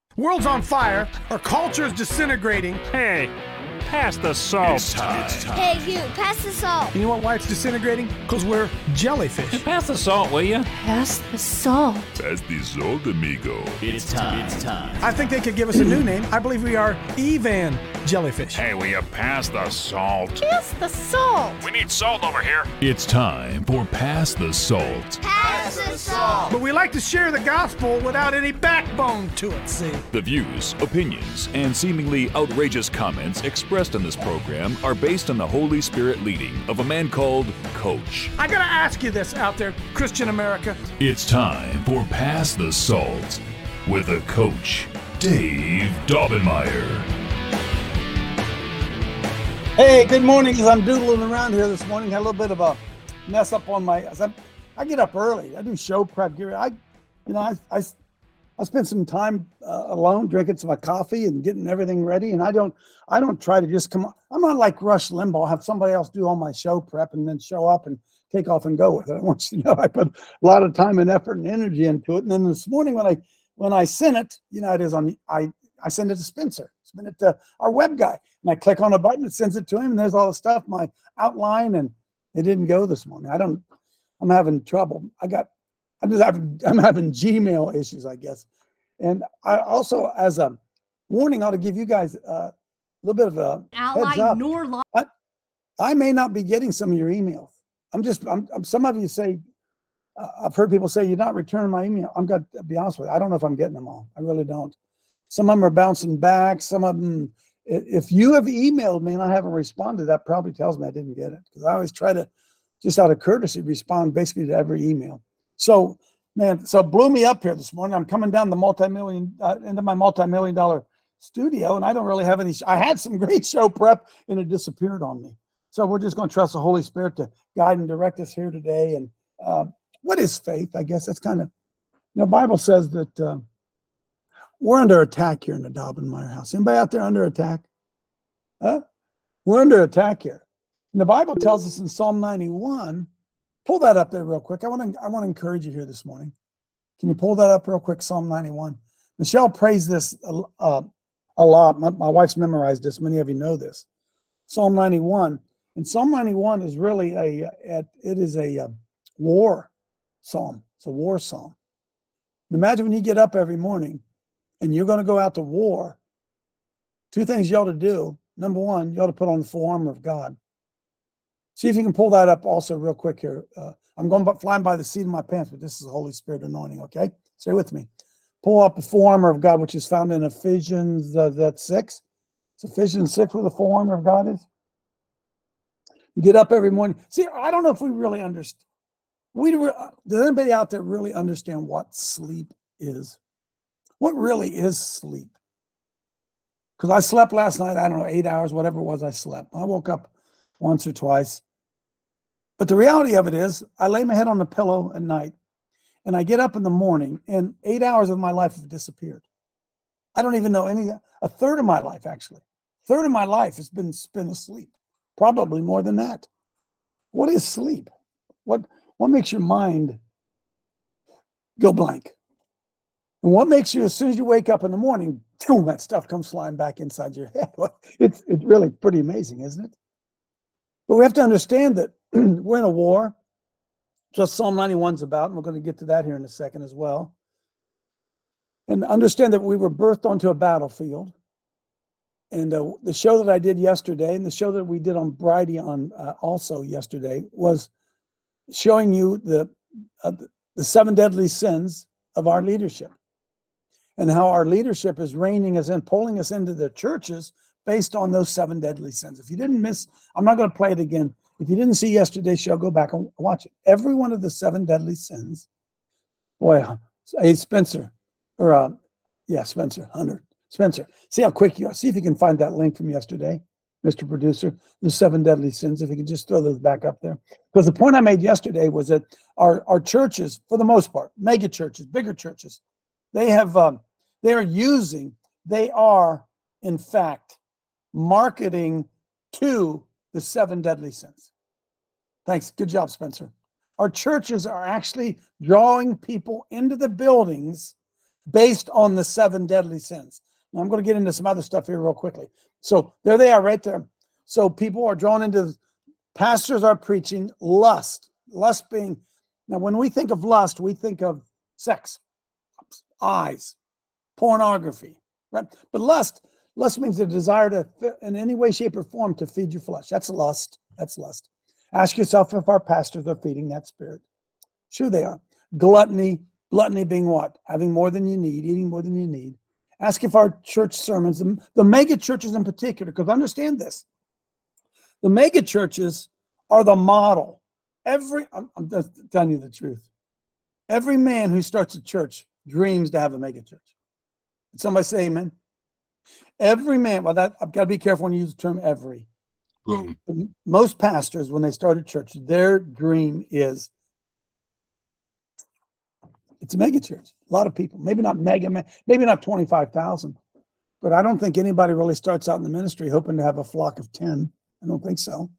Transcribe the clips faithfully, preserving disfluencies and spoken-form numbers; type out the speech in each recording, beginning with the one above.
World's on fire. Our culture is disintegrating. Hey, pass the salt. It's time. It's time. Hey, you, pass the salt. You know what, why it's disintegrating? Because we're jellyfish. Pass the salt, will you? Pass the salt. Pass the salt, amigo. It's time. It's time. I think they could give us a new name. I believe we are Evan jellyfish. Hey, will you pass the salt? Pass the salt. We need salt over here. It's time for Pass the Salt. Pass the salt. But we like to share the gospel without any backbone to it, see? The views, opinions, and seemingly outrageous comments expressed in this program are based on the Holy Spirit leading of a man called Coach. I gotta ask you this out there, Christian America. It's time for Pass the Salt with a coach, Dave Daubenmire. Hey, good morning. As I'm doodling around here this morning, had a little bit of a mess up on my. I, I get up early. I do show prep. I, you know, I I, I spend some time uh, alone, drinking some coffee and getting everything ready. And I don't I don't try to just come. I'm not like Rush Limbaugh. Have somebody else do all my show prep and then show up and take off and go with it. I want you to know I put a lot of time and effort and energy into it. And then this morning when I when I sent it, you know, it is on. I I send it to Spencer. Send it to our web guy. And I click on a button, it sends it to him, and there's all the stuff, my outline, and it didn't go this morning. I don't, I'm having trouble. I got, I'm just having, I'm having Gmail issues, I guess. And I also, as a warning, I ought to give you guys a little bit of a heads up. Nor li- I, I may not be getting some of your emails. I'm just, I'm, I'm some of you say, uh, I've heard people say, you're not returning my email. I'm going to be honest with you. I don't know if I'm getting them all. I really don't. Some of them are bouncing back. Some of them, if you have emailed me and I haven't responded, that probably tells me I didn't get it. Because I always try to, just out of courtesy, respond basically to every email. So, man, so it blew me up here this morning. I'm coming down the multi-million, uh, into my multi-million dollar studio, and I don't really have any, I had some great show prep, and it disappeared on me. So we're just going to trust the Holy Spirit to guide and direct us here today. And uh, what is faith? I guess that's kind of, you know, Bible says that, uh, we're under attack here in the Daubenmire house. Anybody out there under attack? Huh? We're under attack here. And the Bible tells us in Psalm ninety-one, pull that up there real quick. I want to I want to encourage you here this morning. Can you pull that up real quick, Psalm ninety-one? Michelle prays this a, uh, a lot. My, my wife's memorized this. Many of you know this. Psalm ninety-one. And Psalm ninety-one is really a, a it is a, a war psalm. It's a war psalm. Imagine when you get up every morning and you're going to go out to war, two things you ought to do. Number one, you ought to put on the full armor of God. See if you can pull that up also real quick here. Uh, I'm going by, flying by the seat of my pants, but this is the Holy Spirit anointing, okay? Stay with me. Pull up the full armor of God, which is found in Ephesians uh, that's six. It's Ephesians six where the full armor of God is. You get up every morning. See, I don't know if we really understand. We, does anybody out there really understand what sleep is? What really is sleep? Because I slept last night, I don't know, eight hours, whatever it was I slept. I woke up once or twice. But the reality of it is, I lay my head on the pillow at night, and I get up in the morning, and eight hours of my life have disappeared. I don't even know any, a third of my life, actually. A third of my life has been spent asleep. Probably more than that. What is sleep? What, what makes your mind go blank? And what makes you, as soon as you wake up in the morning, boom, that stuff comes flying back inside your head. It's, it's really pretty amazing, isn't it? But we have to understand that we're in a war. Just Psalm ninety-one is about, and we're going to get to that here in a second as well. And understand that we were birthed onto a battlefield. And uh, the show that I did yesterday, and the show that we did on Brighteon uh, also yesterday, was showing you the uh, the seven deadly sins of our leadership. And how our leadership is reining us in, pulling us into the churches based on those seven deadly sins. If you didn't miss, I'm not going to play it again. If you didn't see yesterday's show, go back and watch it. Every one of the seven deadly sins. Boy, hey, Spencer, or uh, yeah, Spencer, Hunter, Spencer. See how quick you are. See if you can find that link from yesterday, Mister Producer, the seven deadly sins, if you can just throw those back up there. Because the point I made yesterday was that our, our churches, for the most part, mega churches, bigger churches, they have, um, they are using, they are, in fact, marketing to the seven deadly sins. Thanks. Good job, Spencer. Our churches are actually drawing people into the buildings based on the seven deadly sins. Now I'm going to get into some other stuff here real quickly. So there they are right there. So people are drawn into, pastors are preaching lust. Lust being, now when we think of lust, we think of sex, eyes, pornography, right? But lust, lust means the desire to, in any way, shape, or form, to feed your flesh. That's lust. That's lust. Ask yourself if our pastors are feeding that spirit. Sure they are. Gluttony, gluttony being what? Having more than you need, eating more than you need. Ask if our church sermons, the, the mega churches in particular, because understand this, the mega churches are the model. Every, I'm, I'm just telling you the truth. Every man who starts a church dreams to have a mega church. Did somebody say amen? Every man, well, that I've got to be careful when you use the term every. Boom. Most pastors, when they start a church, their dream is it's a mega church. A lot of people, maybe not mega, maybe not twenty-five thousand, but I don't think anybody really starts out in the ministry hoping to have a flock of ten. I don't think so.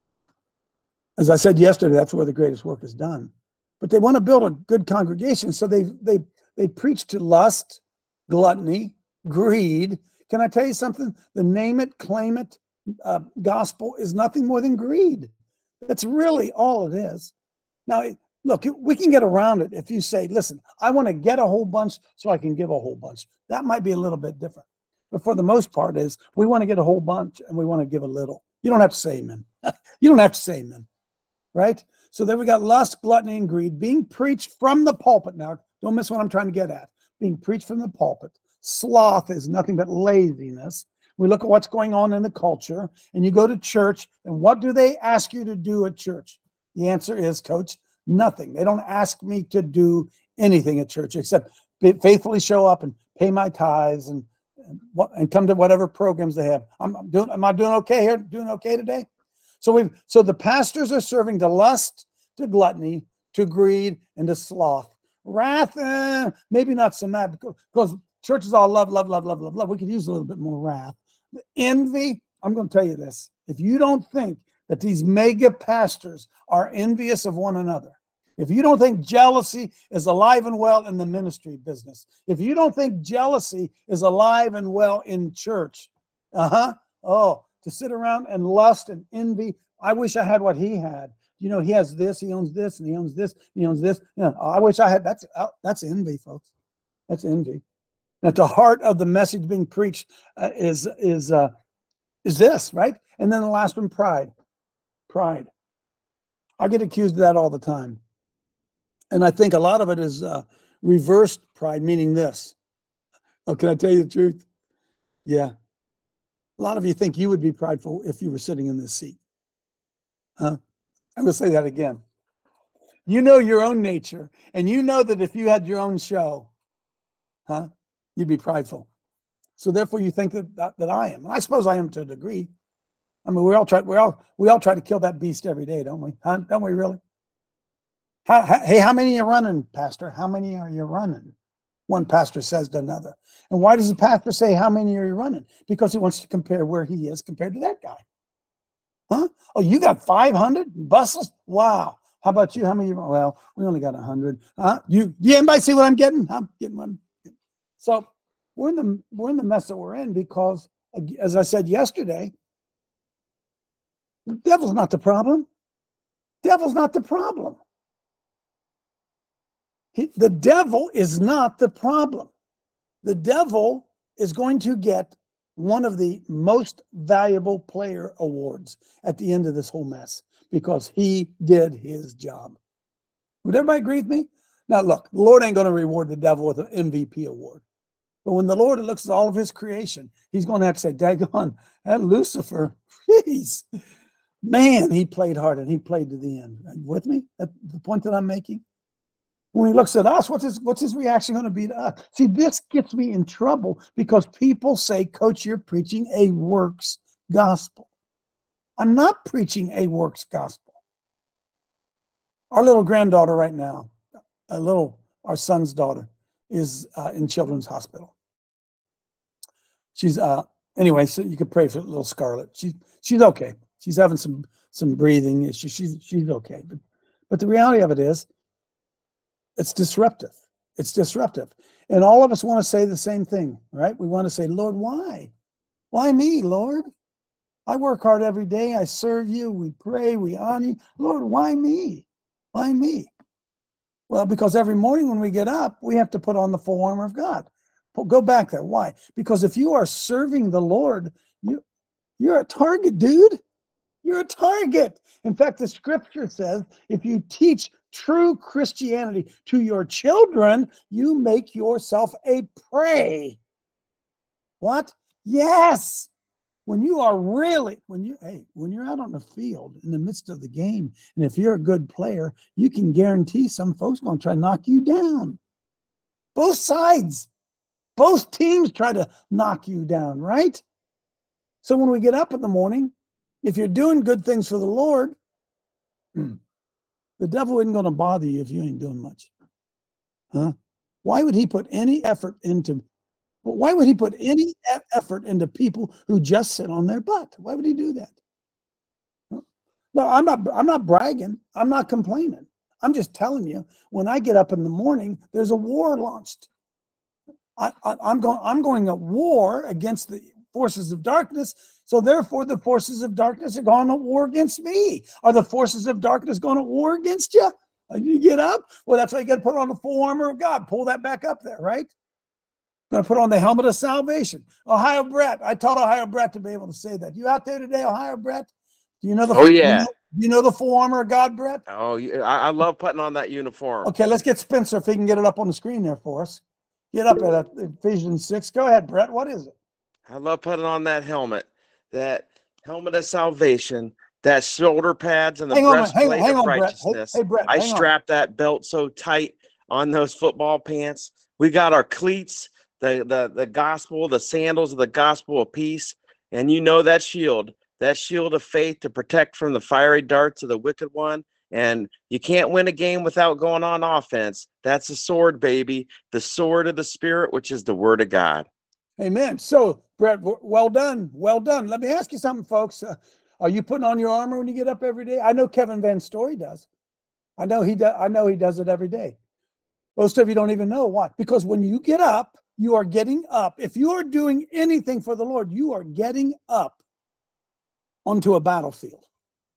As I said yesterday, that's where the greatest work is done. But they want to build a good congregation, so they they they preach to lust, gluttony, greed. Can I tell you something? The name it, claim it uh, gospel is nothing more than greed. That's really all it is. Now, look, we can get around it if you say, listen, I want to get a whole bunch so I can give a whole bunch. That might be a little bit different. But for the most part is we want to get a whole bunch and we want to give a little. You don't have to say amen. You don't have to say amen, right? So then we got lust, gluttony, and greed being preached from the pulpit. Now, don't miss what I'm trying to get at. Being preached from the pulpit. Sloth is nothing but laziness. We look at what's going on in the culture, and you go to church, and what do they ask you to do at church? The answer is, Coach, nothing. They don't ask me to do anything at church except faithfully show up and pay my tithes and and, and come to whatever programs they have. I'm, I'm doing. Am I doing okay here? Doing okay today? So we. So the pastors are serving to lust, to gluttony, to greed, and to sloth. Wrath, eh, maybe not so much because churches all love, love, love, love, love, love. We could use a little bit more wrath. Envy. I'm going to tell you this. If you don't think that these mega pastors are envious of one another, if you don't think jealousy is alive and well in the ministry business, if you don't think jealousy is alive and well in church, uh-huh, oh, to sit around and lust and envy, I wish I had what he had. You know, he has this, he owns this, and he owns this, he owns this. You know, I wish I had, that's that's envy, folks. That's envy. At the heart of the message being preached uh, is, is, uh, is this, right? And then the last one, pride. Pride. I get accused of that all the time. And I think a lot of it is uh, reversed pride, meaning this. Oh, can I tell you the truth? Yeah. A lot of you think you would be prideful if you were sitting in this seat. Huh? I'm going to say that again. You know your own nature, and you know that if you had your own show, huh, you'd be prideful. So therefore you think that, that, that I am. And I suppose I am to a degree. I mean, we all try, we all, we all try to kill that beast every day, don't we? Huh? Don't we really? How, how, hey, how many are you running, Pastor? How many are you running? One pastor says to another. And why does the pastor say, how many are you running? Because he wants to compare where he is compared to that guy. Huh? Oh, you got five hundred buses? Wow. How about you? How many? Well, we only got one hundred. Huh? You, you anybody see what I'm getting? I'm getting one. So we're in the we're in the mess that we're in because, as I said yesterday, the devil's not the problem. The devil's not the problem. He, the devil is not the problem. The devil is going to get one of the most valuable player awards at the end of this whole mess because he did his job. Would everybody agree with me? Now, look, the Lord ain't going to reward the devil with an M V P award. But when the Lord looks at all of his creation, he's going to have to say, daggone, that Lucifer, jeez, man, he played hard and he played to the end. Are you with me? That's the point that I'm making. When he looks at us, what's his, what's his reaction going to be to us? See, this gets me in trouble because people say, Coach, you're preaching a works gospel. I'm not preaching a works gospel. Our little granddaughter right now, a little, our son's daughter, is uh, in Children's Hospital. She's, uh, anyway, so you could pray for little Scarlett. She, she's okay. She's having some, some breathing issues. She's, she's okay. But, but the reality of it is, it's disruptive. It's disruptive. And all of us want to say the same thing, right? We want to say, Lord, why? Why me, Lord? I work hard every day. I serve you. We pray. We honor you. Lord, why me? Why me? Well, because every morning when we get up, we have to put on the full armor of God. Go back there. Why? Because if you are serving the Lord, you, you're a target, dude. You're a target. In fact, the scripture says, if you teach true Christianity to your children, you make yourself a prey. What? Yes. When you are really, when you, hey, when you're out on the field in the midst of the game, and if you're a good player, you can guarantee some folks are going to try to knock you down. Both sides, both teams try to knock you down, right? So when we get up in the morning, if you're doing good things for the Lord, the devil isn't going to bother you if you ain't doing much. Huh? Why would he put any effort into Why would he put any effort into people who just sit on their butt? Why would he do that? No, I'm not, I'm not bragging. I'm not complaining. I'm just telling you, when I get up in the morning, there's a war launched. I, I, I'm going, I'm going at war against the forces of darkness. So therefore, the forces of darkness are going to war against me. Are the forces of darkness going to war against you? You get up? Well, that's why you got to put on the full armor of God. Pull that back up there, right? Going to put on the helmet of salvation. Ohio Brett. I taught Ohio Brett to be able to say that. You out there today, Ohio Brett? Do you know the? Oh yeah. You know, you know the full armor of God, Brett? Oh, yeah. I, I love putting on that uniform. Okay, let's get Spencer if he can get it up on the screen there for us. Get up at Ephesians six. Go ahead, Brett. What is it? I love putting on that helmet, that helmet of salvation, that shoulder pads, and the hang on, breastplate hang on, hang of on, righteousness. Hey, hey, Brett, I hang strap on. that belt so tight on those football pants. We got our cleats, the the the gospel, the sandals of the gospel of peace, and you know that shield, that shield of faith to protect from the fiery darts of the wicked one. And you can't win a game without going on offense. That's the sword, baby, the sword of the Spirit, which is the Word of God. Amen. So, Brett, well done, well done. Let me ask you something, folks. Uh, are you putting on your armor when you get up every day? I know Kevin Van Story does. I know he does. I know he does it every day. Most of you don't even know why. Because when you get up, you are getting up. If you are doing anything for the Lord, you are getting up onto a battlefield.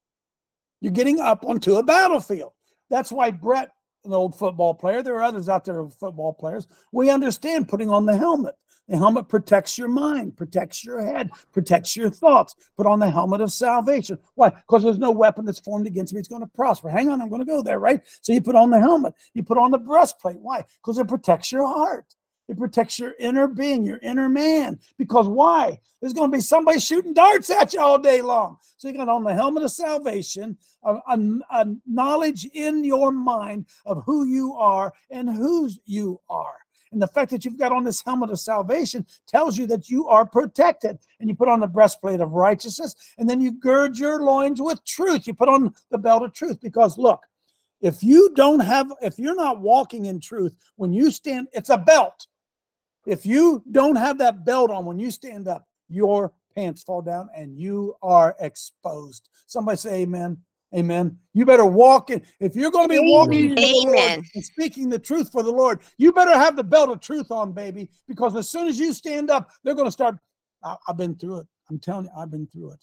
You're getting up onto a battlefield. That's why Brett, an old football player, there are others out there, football players, we understand putting on the helmet. The helmet protects your mind, protects your head, protects your thoughts. Put on the helmet of salvation. Why? Because there's no weapon that's formed against me. It's going to prosper. Hang on, I'm going to go there, right? So you put on the helmet. You put on the breastplate. Why? Because it protects your heart. It protects your inner being, your inner man. Because why? There's going to be somebody shooting darts at you all day long. So you got on the helmet of salvation, a, a, a knowledge in your mind of who you are and whose you are. And the fact that you've got on this helmet of salvation tells you that you are protected. And you put on the breastplate of righteousness, and then you gird your loins with truth. You put on the belt of truth, because look, if you don't have, if you're not walking in truth, when you stand, it's a belt. If you don't have that belt on when you stand up, your pants fall down and you are exposed. Somebody say amen. Amen. You better walk in. If you're going to be walking in the Lord and speaking the truth for the Lord, you better have the belt of truth on, baby, because as soon as you stand up, they're going to start. I, I've been through it. I'm telling you, I've been through it.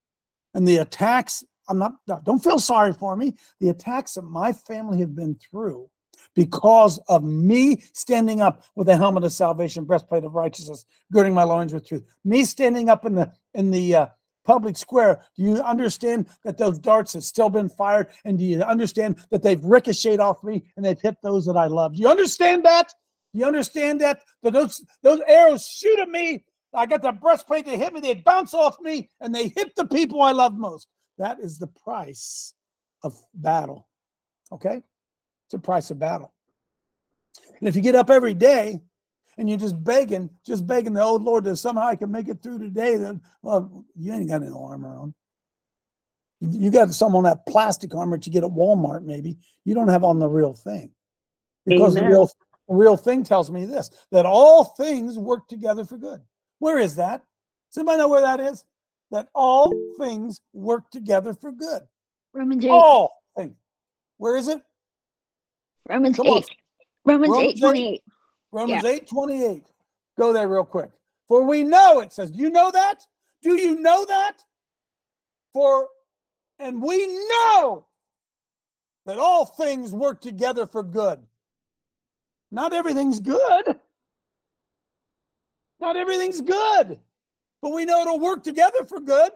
And the attacks, I'm not, don't feel sorry for me. The attacks that my family have been through because of me standing up with a helmet of salvation, breastplate of righteousness, girding my loins with truth. Me standing up in the, in the, uh, public square. Do you understand that those darts have still been fired? And do you understand that they've ricocheted off me and they've hit those that I love? Do you understand that? Do you understand that? That those, those arrows shoot at me. I got the breastplate, they hit me, they bounce off me, and they hit the people I love most. That is the price of battle. Okay? It's the price of battle. And if you get up every day and you're just begging, just begging the old Lord that somehow I can make it through today, then, well, you ain't got any armor on. You got some on that plastic armor that you get at Walmart, maybe. You don't have on the real thing. Because the real, the real thing tells me this, that all things work together for good. Where is that? Does anybody know where that is? That all things work together for good. Romans eight. All things. Where is it? Romans Come on. eight. Romans, Romans eight twenty-eight. Romans eight twenty-eight. Go there real quick. For we know, it says, do you know that? Do you know that? For, and we know that all things work together for good. Not everything's good. Not everything's good. But we know it'll work together for good.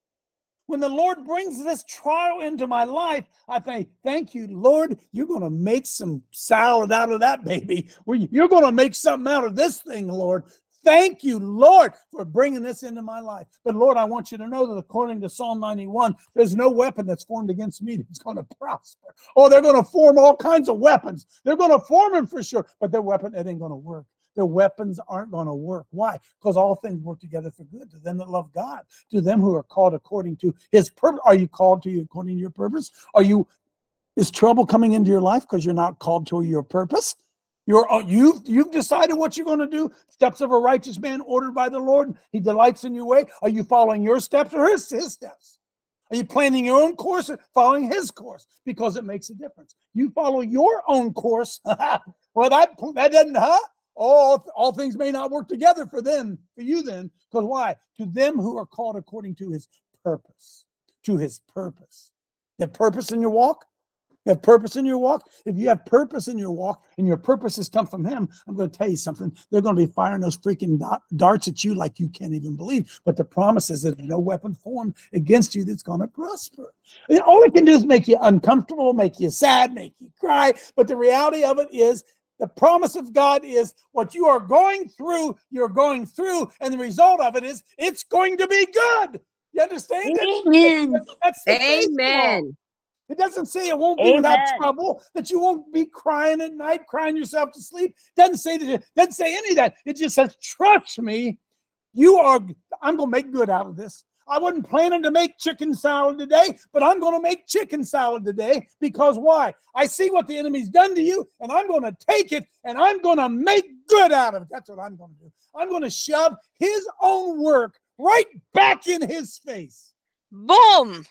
When the Lord brings this trial into my life, I think, thank you, Lord, you're going to make some salad out of that baby. You're going to make something out of this thing, Lord. Thank you, Lord, for bringing this into my life. But Lord, I want you to know that according to Psalm ninety-one, there's no weapon that's formed against me that's going to prosper. Oh, they're going to form all kinds of weapons. They're going to form them for sure. But their weapon, it ain't going to work. Their weapons aren't going to work. Why? Because all things work together for good to them that love God, to them who are called according to his purpose. Are you called to you according to your purpose? Are you, is trouble coming into your life because you're not called to your purpose? You're, you've, you've decided what you're going to do. Steps of a righteous man ordered by the Lord. He delights in your way. Are you following your steps or his, his steps? Are you planning your own course or following his course? Because it makes a difference. You follow your own course. Well, that, that doesn't, huh? All, all things may not work together for them, for you then. Because why? To them who are called according to his purpose. To his purpose. You have purpose in your walk? You have purpose in your walk? If you have purpose in your walk and your purposes come from him, I'm going to tell you something. They're going to be firing those freaking darts at you like you can't even believe. But the promise is that no weapon formed against you that's going to prosper. And all it can do is make you uncomfortable, make you sad, make you cry. But the reality of it is, the promise of God is what you are going through, you're going through, and the result of it is it's going to be good. You understand? Amen. That's, that's the Amen. It doesn't say it won't be Amen. without trouble, that you won't be crying at night, crying yourself to sleep. It doesn't say that. It doesn't say any of that. It just says, trust me, you are, I'm going to make good out of this. I wasn't planning to make chicken salad today, but I'm going to make chicken salad today because why? I see what the enemy's done to you, and I'm going to take it, and I'm going to make good out of it. That's what I'm going to do. I'm going to shove his own work right back in his face. Boom.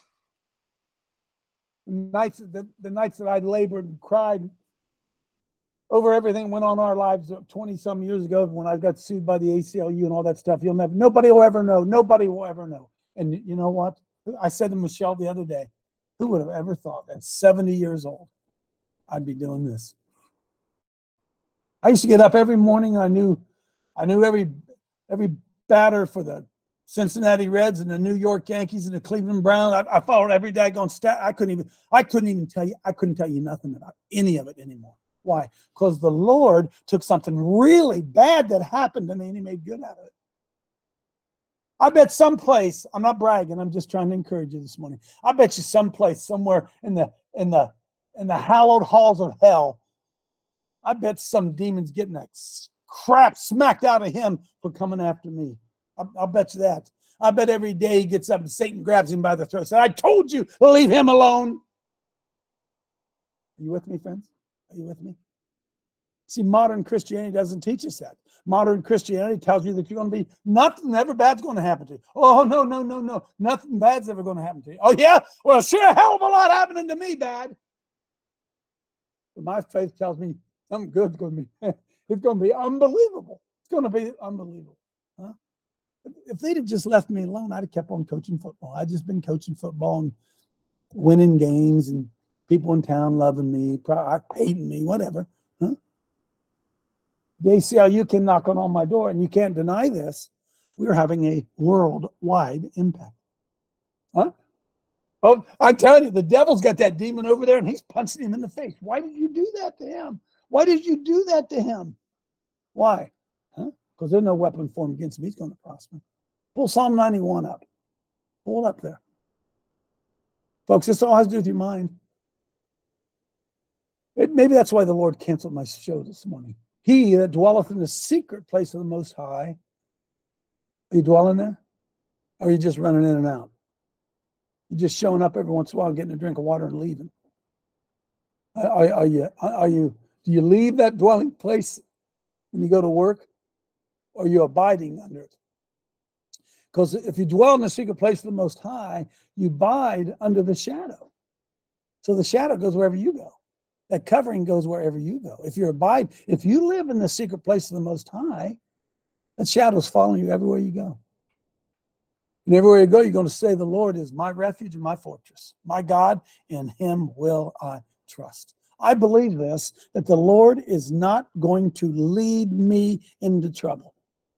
The nights, the, the nights that I labored and cried over everything went on in our lives twenty some years ago when I got sued by the A C L U and all that stuff. You'll never, nobody will ever know. Nobody will ever know. And you know what? I said to Michelle the other day, who would have ever thought at seventy years old, I'd be doing this? I used to get up every morning. And I knew, I knew every, every batter for the Cincinnati Reds and the New York Yankees and the Cleveland Browns. I, I followed every daggone stat. I couldn't even, I couldn't even tell you, I couldn't tell you nothing about any of it anymore. Why? Because the Lord took something really bad that happened to me and he made good out of it. I bet someplace, I'm not bragging, I'm just trying to encourage you this morning. I bet you someplace, somewhere in the in the in the hallowed halls of hell, I bet some demon's getting that crap smacked out of him for coming after me. I'll, I'll bet you that. I bet every day he gets up and Satan grabs him by the throat and says, I told you, leave him alone. Are you with me, friends? Are you with me? See, modern Christianity doesn't teach us that. Modern Christianity tells you that you're going to be, nothing ever bad's going to happen to you. Oh, no, no, no, no. Nothing bad's ever going to happen to you. Oh, yeah? Well, sure, a hell of a lot happening to me, Dad. But my faith tells me something good's going to be, it's going to be unbelievable. It's going to be unbelievable. Huh? If they'd have just left me alone, I'd have kept on coaching football. I'd just been coaching football and winning games and people in town loving me, hating me, whatever. Huh? The A C L U came knocking on my door, and you can't deny this. We're having a worldwide impact. Huh? Oh, I'm telling you, the devil's got that demon over there, and he's punching him in the face. Why did you do that to him? Why did you do that to him? Why? Huh? Because there's no weapon formed against him. He's going to prosper. Pull Psalm ninety-one up. Pull it up there. Folks, this all has to do with your mind. It, maybe that's why the Lord canceled my show this morning. He that dwelleth in the secret place of the Most High. Are you dwelling there? Or are you just running in and out? You're just showing up every once in a while, getting a drink of water and leaving. Are, are you, are you, do you leave that dwelling place when you go to work? Or are you abiding under it? Because if you dwell in the secret place of the Most High, you abide under the shadow. So the shadow goes wherever you go. That covering goes wherever you go. If you abide, if you live in the secret place of the Most High, that shadow's following you everywhere you go. And everywhere you go, you're going to say, the Lord is my refuge and my fortress. My God, in him will I trust. I believe this, that the Lord is not going to lead me into trouble.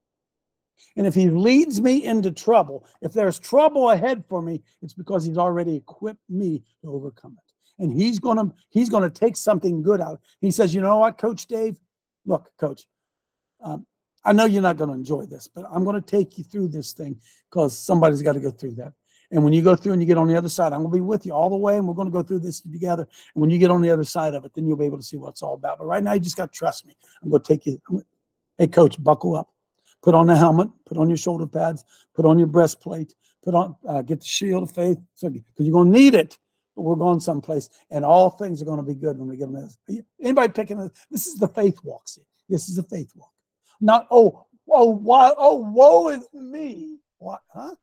And if he leads me into trouble, if there's trouble ahead for me, it's because he's already equipped me to overcome it. And he's going to, he's going to take something good out. He says, you know what, Coach Dave? Look, Coach, um, I know you're not going to enjoy this, but I'm going to take you through this thing because somebody's got to go through that. And when you go through and you get on the other side, I'm going to be with you all the way, and we're going to go through this together. And when you get on the other side of it, then you'll be able to see what it's all about. But right now, you just got to trust me. I'm going to take you. Gonna, hey, Coach, buckle up. Put on the helmet. Put on your shoulder pads. Put on your breastplate. Put on, uh, get the shield of faith, because you're going to need it. But we're going someplace, and all things are going to be good when we get on this. Anybody picking this? This is the faith walk. See? This is the faith walk. Not, oh, oh, why, oh, woe is me. What, huh?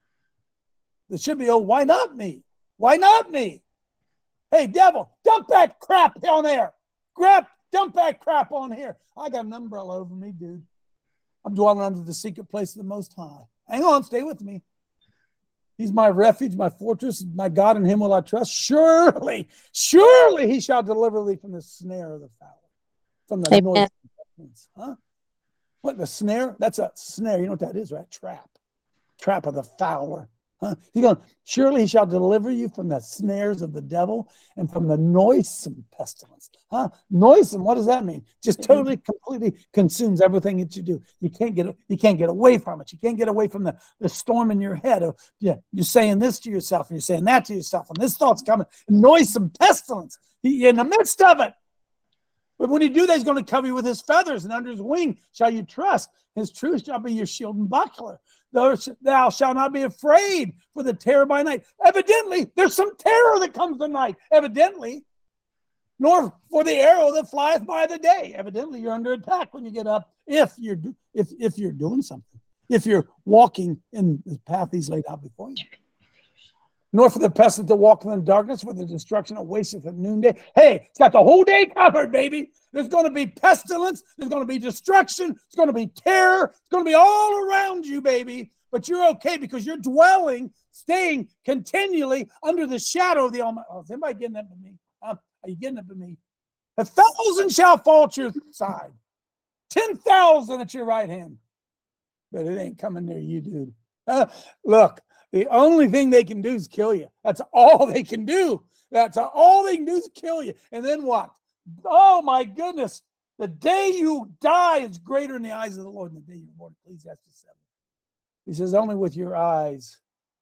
There should be, oh, why not me? Why not me? Hey, devil, dump that crap down there. Grab, dump that crap on here. I got an umbrella over me, dude. I'm dwelling under the secret place of the Most High. Hang on, stay with me. He's my refuge, my fortress, my God, in him will I trust. Surely, surely he shall deliver thee from the snare of the fowler, from the Amen. noise. Huh? What, the snare? That's a snare. You know what that is, right? Trap. Trap of the fowler. Huh? He's going, surely he shall deliver you from the snares of the devil and from the noisome pestilence. Huh? Noisome, what does that mean? Just totally, completely consumes everything that you do. You can't get you can't get away from it. You can't get away from the, the storm in your head of, yeah, you're saying this to yourself and you're saying that to yourself, and this thought's coming. Noisome pestilence. You're in the midst of it. But when you do that, he's going to cover you with his feathers, and under his wing shall you trust. His truth shall be your shield and buckler. Thou shalt not be afraid for the terror by night. Evidently, there's some terror that comes at night. Evidently. Nor for the arrow that flieth by the day. Evidently, you're under attack when you get up, if you're if if you're doing something. If you're walking in the path he's laid out before you. Nor for the pestilence that walk in the darkness, for the destruction that wasteth at noonday. Hey, it's got the whole day covered, baby. There's going to be pestilence. There's going to be destruction. It's going to be terror. It's going to be all around you, baby. But you're okay because you're dwelling, staying continually under the shadow of the Almighty. Oh, is anybody getting that with me? Huh? Are you getting it with me? A thousand shall fall at your side. Ten thousand at your right hand. But it ain't coming near you, dude. Uh, look. The only thing they can do is kill you. That's all they can do. That's all they can do is kill you. And then what? Oh, my goodness. The day you die is greater in the eyes of the Lord than the day you're born. Ecclesiastes seven. He says, only with your eyes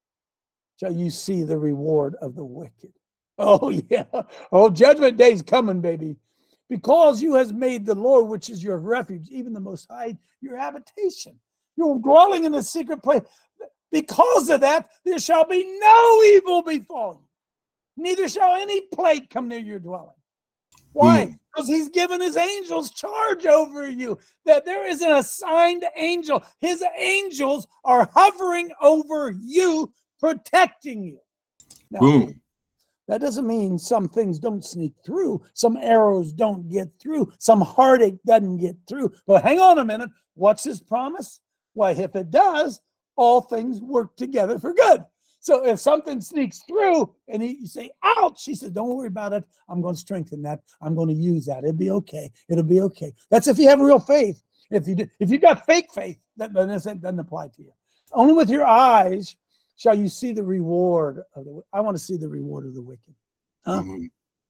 shall you see the reward of the wicked. Oh, yeah. Oh, judgment day's coming, baby. Because you has made the Lord, which is your refuge, even the Most High, your habitation. You're dwelling in the secret place. Because of that, there shall be no evil befall you. Neither shall any plague come near your dwelling. Why? Mm. Because he's given his angels charge over you. That there is an assigned angel. His angels are hovering over you, protecting you. Now, mm. that doesn't mean some things don't sneak through. Some arrows don't get through. Some heartache doesn't get through. But hang on a minute. What's his promise? Why, if it does, all things work together for good. So if something sneaks through and he, you say, ouch, he said, don't worry about it. I'm going to strengthen that. I'm going to use that. It'll be okay. It'll be okay. That's if you have real faith. If you do, if you got fake faith, that, that doesn't apply to you. Only with your eyes shall you see the reward of the. I want to see the reward of the wicked. Huh? Mm-hmm.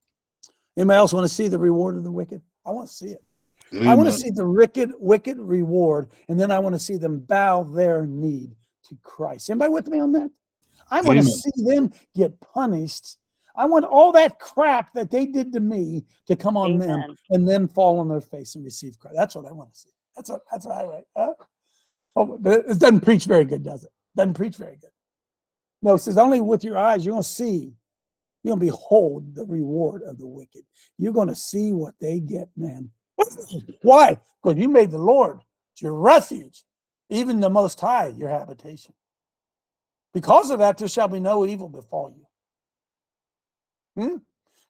Anybody else want to see the reward of the wicked? I want to see it. Amen. I want to see the wicked, wicked reward, and then I want to see them bow their knee to Christ. Anybody with me on that? I want Amen. to see them get punished. I want all that crap that they did to me to come on Amen. them and then fall on their face and receive Christ. That's what I want to see. That's what that's what I write. Huh? Oh, but it doesn't preach very good, does it? Doesn't preach very good. No, it says only with your eyes you're going to see. You're going to behold the reward of the wicked. You're going to see what they get, man. Why? Because you made the Lord your refuge, even the Most High your habitation. Because of that, there shall be no evil befall you. Hmm?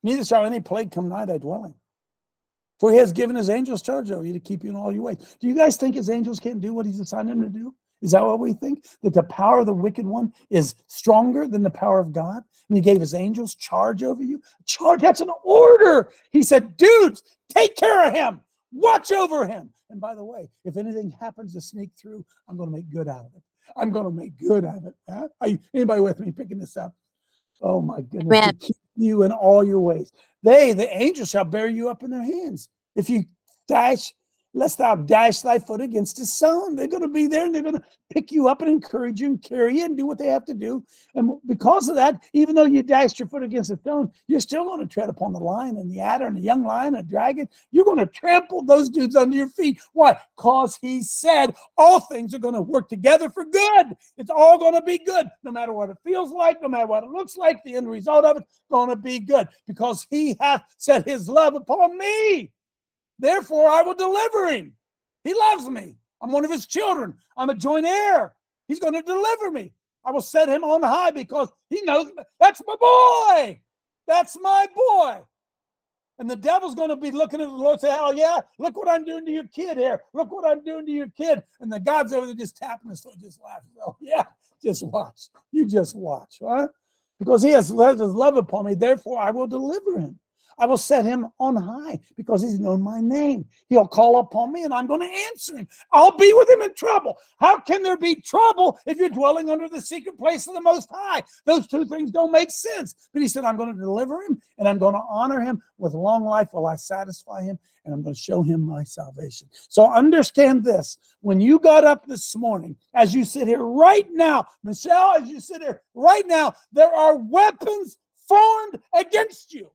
Neither shall any plague come nigh thy dwelling. For he has given his angels charge over you to keep you in all your ways. Do you guys think his angels can't do what he's assigned them to do? Is that what we think? That the power of the wicked one is stronger than the power of God? And he gave his angels charge over you? Charge, that's an order. He said, dudes, take care of him. Watch over him. And by the way, if anything happens to sneak through, I'm going to make good out of it. I'm going to make good out of it. Huh? Are you, anybody with me picking this up? Oh my goodness. Man. To keep you in all your ways. They, the angels, shall bear you up in their hands. If you dash, lest thou dash thy foot against a stone. They're going to be there and they're going to pick you up and encourage you and carry you and do what they have to do. And because of that, even though you dashed your foot against a stone, you're still going to tread upon the lion and the adder and the young lion and dragon. You're going to trample those dudes under your feet. Why? Because he said all things are going to work together for good. It's all going to be good. No matter what it feels like, no matter what it looks like, the end result of it's going to be good. Because he hath set his love upon me. Therefore, I will deliver him. He loves me. I'm one of his children. I'm a joint heir. He's going to deliver me. I will set him on high because he knows that's my boy. That's my boy. And the devil's going to be looking at the Lord and say, oh, yeah, look what I'm doing to your kid here. Look what I'm doing to your kid. And the God's over there just tapping his foot, just laughing. Oh, yeah, just watch. You just watch, right? Because he has let his love upon me. Therefore, I will deliver him. I will set him on high because he's known my name. He'll call upon me and I'm going to answer him. I'll be with him in trouble. How can there be trouble if you're dwelling under the secret place of the Most High? Those two things don't make sense. But he said, I'm going to deliver him and I'm going to honor him with long life while I satisfy him and I'm going to show him my salvation. So understand this. When you got up this morning, as you sit here right now, Michelle, as you sit here right now, there are weapons formed against you.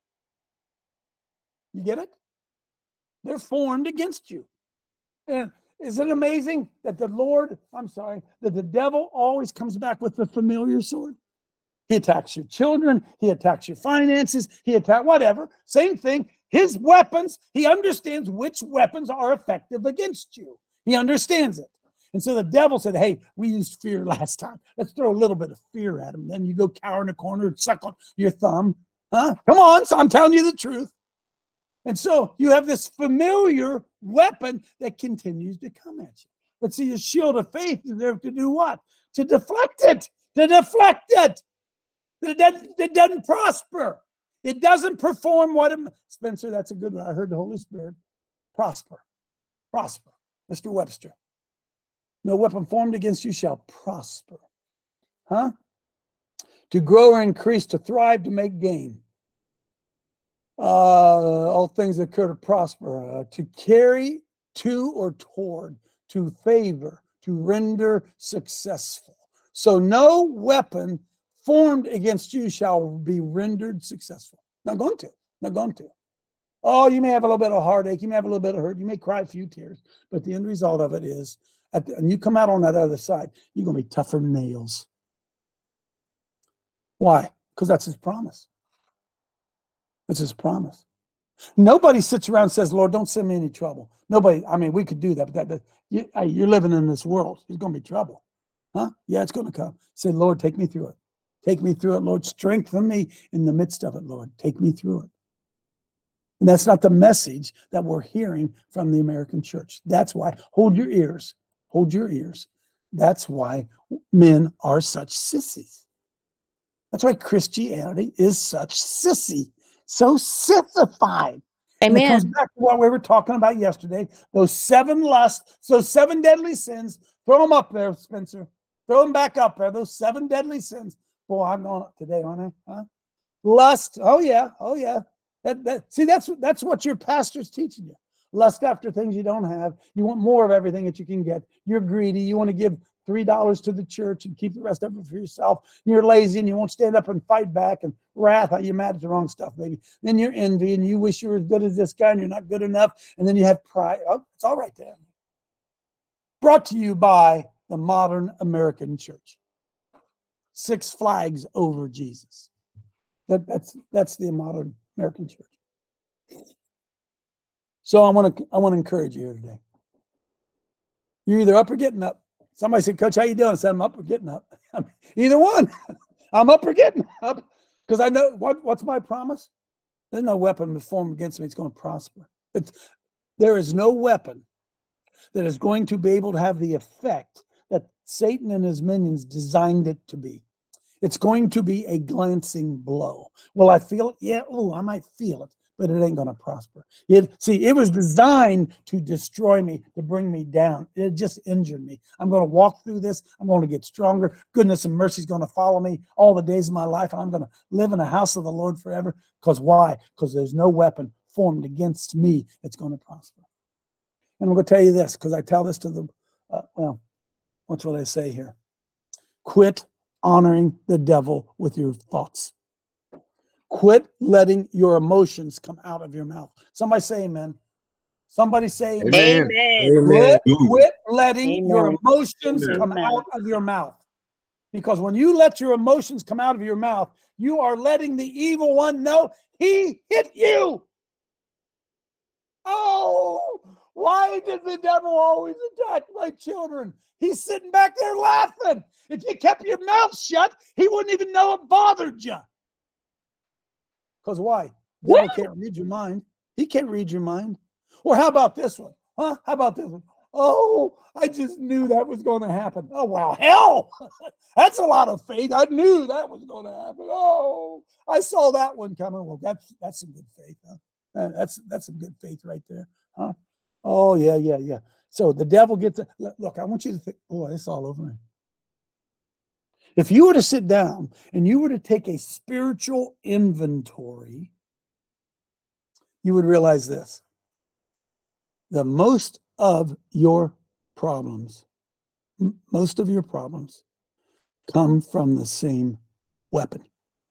You get it? They're formed against you. And is it amazing that the Lord, I'm sorry, that the devil always comes back with the familiar sword? He attacks your children. He attacks your finances. He attacks whatever. Same thing. His weapons, he understands which weapons are effective against you. He understands it. And so the devil said, hey, we used fear last time. Let's throw a little bit of fear at him. Then you go cower in a corner and suck on your thumb. Huh? Come on. So I'm telling you the truth. And so you have this familiar weapon that continues to come at you. But see, your shield of faith is there to do what? To deflect it. To deflect it. It doesn't, it doesn't prosper. It doesn't perform what it... Spencer, that's a good one. I heard the Holy Spirit. Prosper. Prosper. Mister Webster. No weapon formed against you shall prosper. Huh? To grow or increase, to thrive, to make gain. Uh, all things that occur to prosper, uh, to carry to or toward, to favor, to render successful. So no weapon formed against you shall be rendered successful. Not going to, not going to. Oh, you may have a little bit of heartache. You may have a little bit of hurt. You may cry a few tears, but the end result of it is, at the, and you come out on that other side, you're going to be tougher than nails. Why? Because that's his promise. That's his promise. Nobody sits around and says, Lord, don't send me any trouble. Nobody, I mean, we could do that, but that, that you, hey, you're living in this world. There's going to be trouble. Huh? Yeah, it's going to come. Say, Lord, take me through it. Take me through it, Lord. Strengthen me in the midst of it, Lord. Take me through it. And that's not the message that we're hearing from the American church. That's why, hold your ears. Hold your ears. That's why men are such sissies. That's why Christianity is such sissy. So sissified. And it comes Amen. back to what we were talking about yesterday. Those seven lusts, those seven deadly sins. Throw them up there, Spencer. Throw them back up there. Those seven deadly sins. Boy, I'm going up today, aren't I? Huh? Lust. Oh, yeah. Oh, yeah. That, that, see, that's, that's what your pastor's teaching you. Lust after things you don't have. You want more of everything that you can get. You're greedy. You want to give three dollars to the church and keep the rest of it for yourself. You're lazy and you won't stand up and fight back. And wrath, you're mad at the wrong stuff, maybe. Then you're envy and you wish you were as good as this guy and you're not good enough. And then you have pride. Oh, it's all right there. Brought to you by the modern American church. Six flags over Jesus. That, that's, that's the modern American church. So I want to I want to encourage you here today. You're either up or getting up. Somebody said, Coach, how you doing? I said, I'm up or getting up. Either one. I'm up or getting up. Because I know what, what's my promise? There's no weapon formed against me that's going to prosper. It's, there is no weapon that is going to be able to have the effect that Satan and his minions designed it to be. It's going to be a glancing blow. Will I feel it? Yeah, oh, I might feel it, but it ain't going to prosper. It, see, it was designed to destroy me, to bring me down. It just injured me. I'm going to walk through this. I'm going to get stronger. Goodness and mercy is going to follow me all the days of my life. I'm going to live in the house of the Lord forever. Because why? Because there's no weapon formed against me that's going to prosper. And I'm going to tell you this, because I tell this to the, uh, well, what's what I say here? Quit honoring the devil with your thoughts. Quit letting your emotions come out of your mouth. Somebody say amen. Somebody say amen. Amen. Quit, quit letting Amen. your emotions Amen. come out of your mouth. Because when you let your emotions come out of your mouth, you are letting the evil one know he hit you. Oh, why does the devil always attack my children? He's sitting back there laughing. If you kept your mouth shut, he wouldn't even know it bothered you. Because why? The devil can't read your mind. He can't read your mind. Or how about this one? Huh? How about this one? Oh, I just knew that was going to happen. Oh, well, hell, that's a lot of faith. I knew that was going to happen. Oh, I saw that one coming. Well, that's that's some good faith. Huh? Uh, that's that's some good faith right there. Huh? Oh, yeah, yeah, yeah. So the devil gets, a, look, I want you to think, oh, it's all over me. If you were to sit down and you were to take a spiritual inventory, you would realize this. The most of your problems, most of your problems come from the same weapon.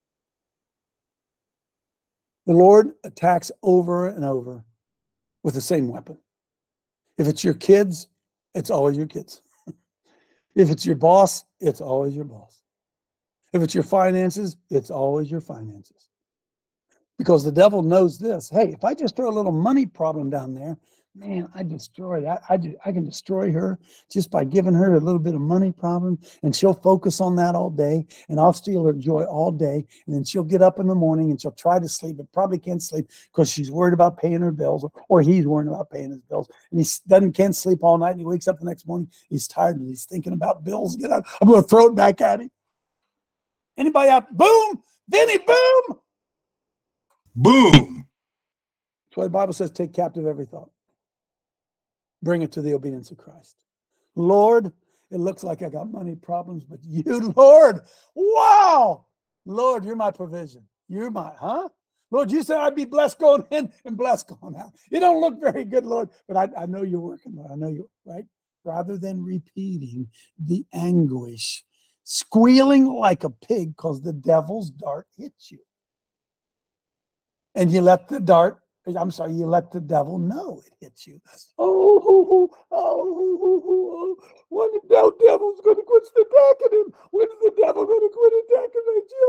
The Lord attacks over and over with the same weapon. If it's your kids, it's always your kids. If it's your boss, it's always your boss. If it's your finances, it's always your finances. Because the devil knows this. Hey, if I just throw a little money problem down there, man, I destroy that. I, do, I can destroy her just by giving her a little bit of money problem, and she'll focus on that all day, and I'll steal her joy all day, and then she'll get up in the morning and she'll try to sleep, but probably can't sleep because she's worried about paying her bills, or, or he's worried about paying his bills, and he doesn't can't sleep all night, and he wakes up the next morning, he's tired, and he's thinking about bills. Get out! I'm going to throw it back at him. Anybody out? Boom! Vinny, boom! Boom! That's why the Bible says, take captive every thought. Bring it to the obedience of Christ. Lord, it looks like I got money problems, but you, Lord, wow! Lord, you're my provision. You're my, huh? Lord, you said I'd be blessed going in and blessed going out. You don't look very good, Lord, but I, I know you're working, Lord. I know you're, right? Rather than repeating the anguish, squealing like a pig because the devil's dart hits you. And you let the dart, I'm sorry, you let the devil know it hits you. Oh, oh, oh, oh, oh. When the devil's going to quit attacking him? When is the devil going to quit attacking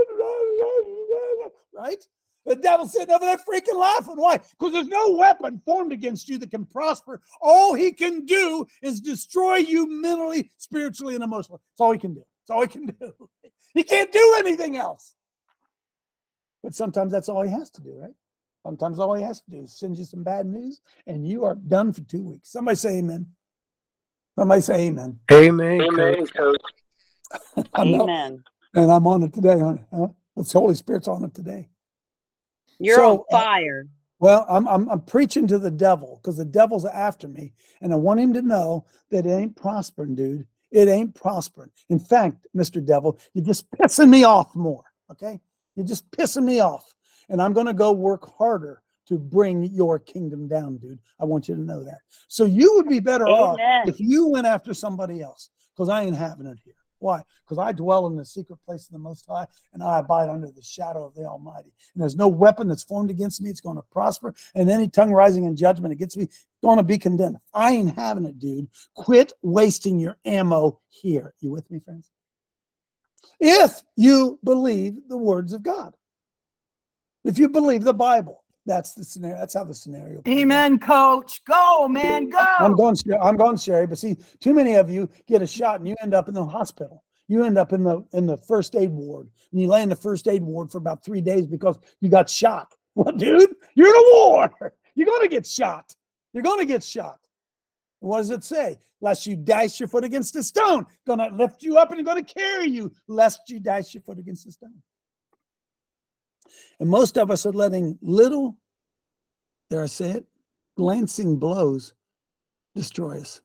my children? Right? The devil's sitting over there freaking laughing. Why? Because there's no weapon formed against you that can prosper. All he can do is destroy you mentally, spiritually, and emotionally. That's all he can do. That's all he can do. He can't do anything else. But sometimes that's all he has to do, right? Sometimes all he has to do is send you some bad news, and you are done for two weeks. Somebody say amen. Somebody say amen. Amen. Amen, Coach. Amen. And I'm on it today, honey. Huh? The Holy Spirit's on it today. You're So, on fire. Uh, well, I'm, I'm I'm preaching to the devil because the devil's after me, and I want him to know that it ain't prospering, dude. It ain't prospering. In fact, Mister Devil, you're just pissing me off more. Okay, you're just pissing me off. And I'm going to go work harder to bring your kingdom down, dude. I want you to know that. So you would be better Amen. off if you went after somebody else, because I ain't having it here. Why? Because I dwell in the secret place of the Most High, and I abide under the shadow of the Almighty. And there's no weapon that's formed against me. It's going to prosper. And any tongue rising in judgment against me is going to be condemned. I ain't having it, dude. Quit wasting your ammo here. You with me, friends? If you believe the words of God. If you believe the Bible, that's the scenario. That's how the scenario. Amen, Coach. Go, man, go. I'm going. I'm going, Sherry. But see, too many of you get a shot and you end up in the hospital. You end up in the in the first aid ward, and you lay in the first aid ward for about three days because you got shot. Well, dude, you're in a war. You're going to get shot. You're going to get shot. What does it say? Lest you dash your foot against a stone. Going to lift you up and going to carry you, lest you dash your foot against a stone. And most of us are letting little, dare I say it, glancing blows destroy us.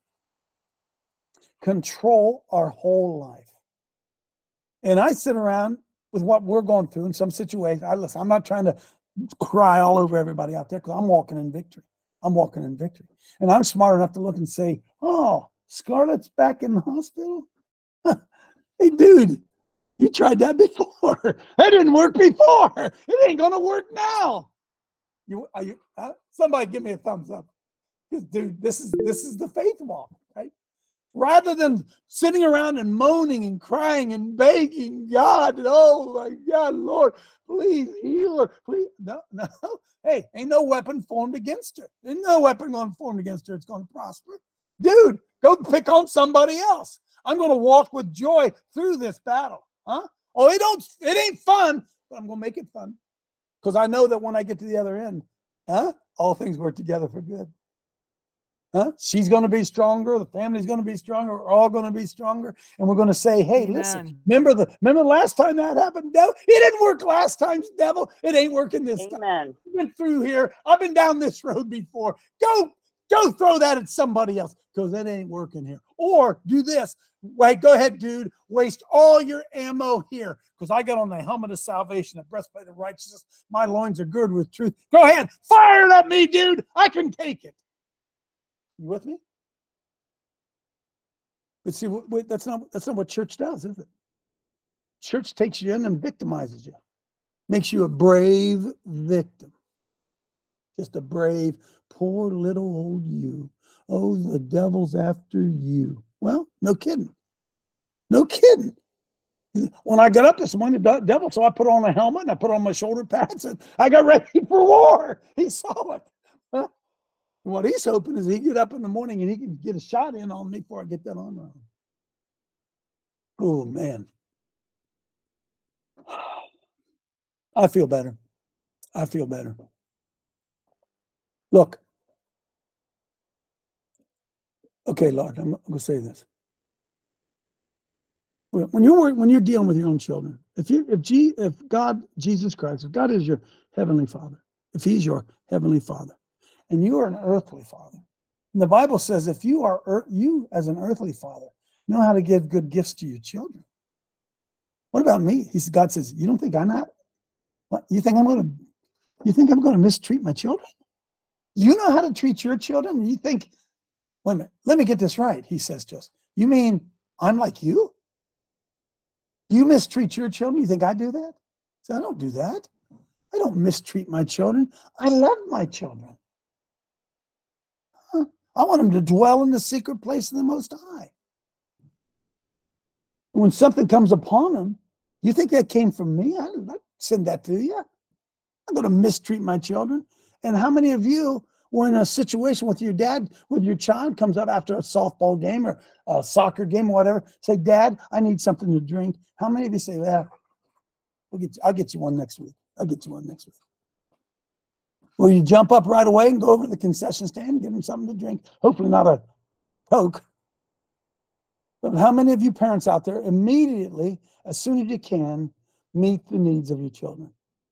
Control our whole life. And I sit around with what we're going through in some situations. I listen, I'm not trying to cry all over everybody out there because I'm walking in victory. I'm walking in victory. And I'm smart enough to look and say, oh, Scarlett's back in the hospital? Hey, dude, you tried that before. That didn't work before. It ain't going to work now. You, are you, uh, somebody give me a thumbs up. Dude, this is this is the faith walk, right? Rather than sitting around and moaning and crying and begging God, oh my God, Lord, please heal her. Please. No, no. Hey, ain't no weapon formed against her. There's no weapon going to formed against her. It's going to prosper. Dude, go pick on somebody else. I'm going to walk with joy through this battle. Huh? Oh, it don't, it ain't fun, but I'm going to make it fun. Because I know that when I get to the other end, huh? All things work together for good. Huh? She's going to be stronger. The family's going to be stronger. We're all going to be stronger. And we're going to say, hey, Amen. listen, remember the remember the last time that happened, devil? It didn't work last time, devil. It ain't working this Amen. time. I've been through here. I've been down this road before. Go, go throw that at somebody else because that ain't working here. Or do this. Wait, go ahead, dude. Waste all your ammo here because I got on the helmet of salvation, the breastplate of righteousness. My loins are girded with truth. Go ahead. Fire it at me, dude. I can take it. You with me? But see, wait, that's not that's not what church does, is it? Church takes you in and victimizes you, makes you a brave victim, just a brave, poor little old you. Oh, the devil's after you. Well, no kidding, no kidding. When I got up this morning, the devil, so I put on a helmet and I put on my shoulder pads and I got ready for war. He saw it. Huh? What he's hoping is he get up in the morning and he can get a shot in on me before I get that on. Oh, man. I feel better. I feel better. Look. Okay, Lord, I'm going to say this. When you're when you're dealing with your own children, if you if G, if God, Jesus Christ, if God is your heavenly Father, if He's your heavenly Father, and you are an earthly father. And the Bible says if you are er, you as an earthly father know how to give good gifts to your children. What about me? He says, God says, you don't think I'm not? What you think I'm going to? You think I'm going to mistreat my children? You know how to treat your children? You think? Wait a minute. Let me get this right. He says to us. You mean I'm like you? You mistreat your children? You think I do that? So I don't do that. I don't mistreat my children. I love my children. I want them to dwell in the secret place of the Most High. When something comes upon them, you think that came from me? I didn't send that to you. I'm going to mistreat my children. And how many of you were in a situation with your dad, with your child comes up after a softball game or a soccer game or whatever, say, Dad, I need something to drink. How many of you say, well, we'll get you, I'll get you one next week. I'll get you one next week. Will you jump up right away and go over to the concession stand and give them something to drink? Hopefully not a Coke. But how many of you parents out there immediately, as soon as you can, meet the needs of your children?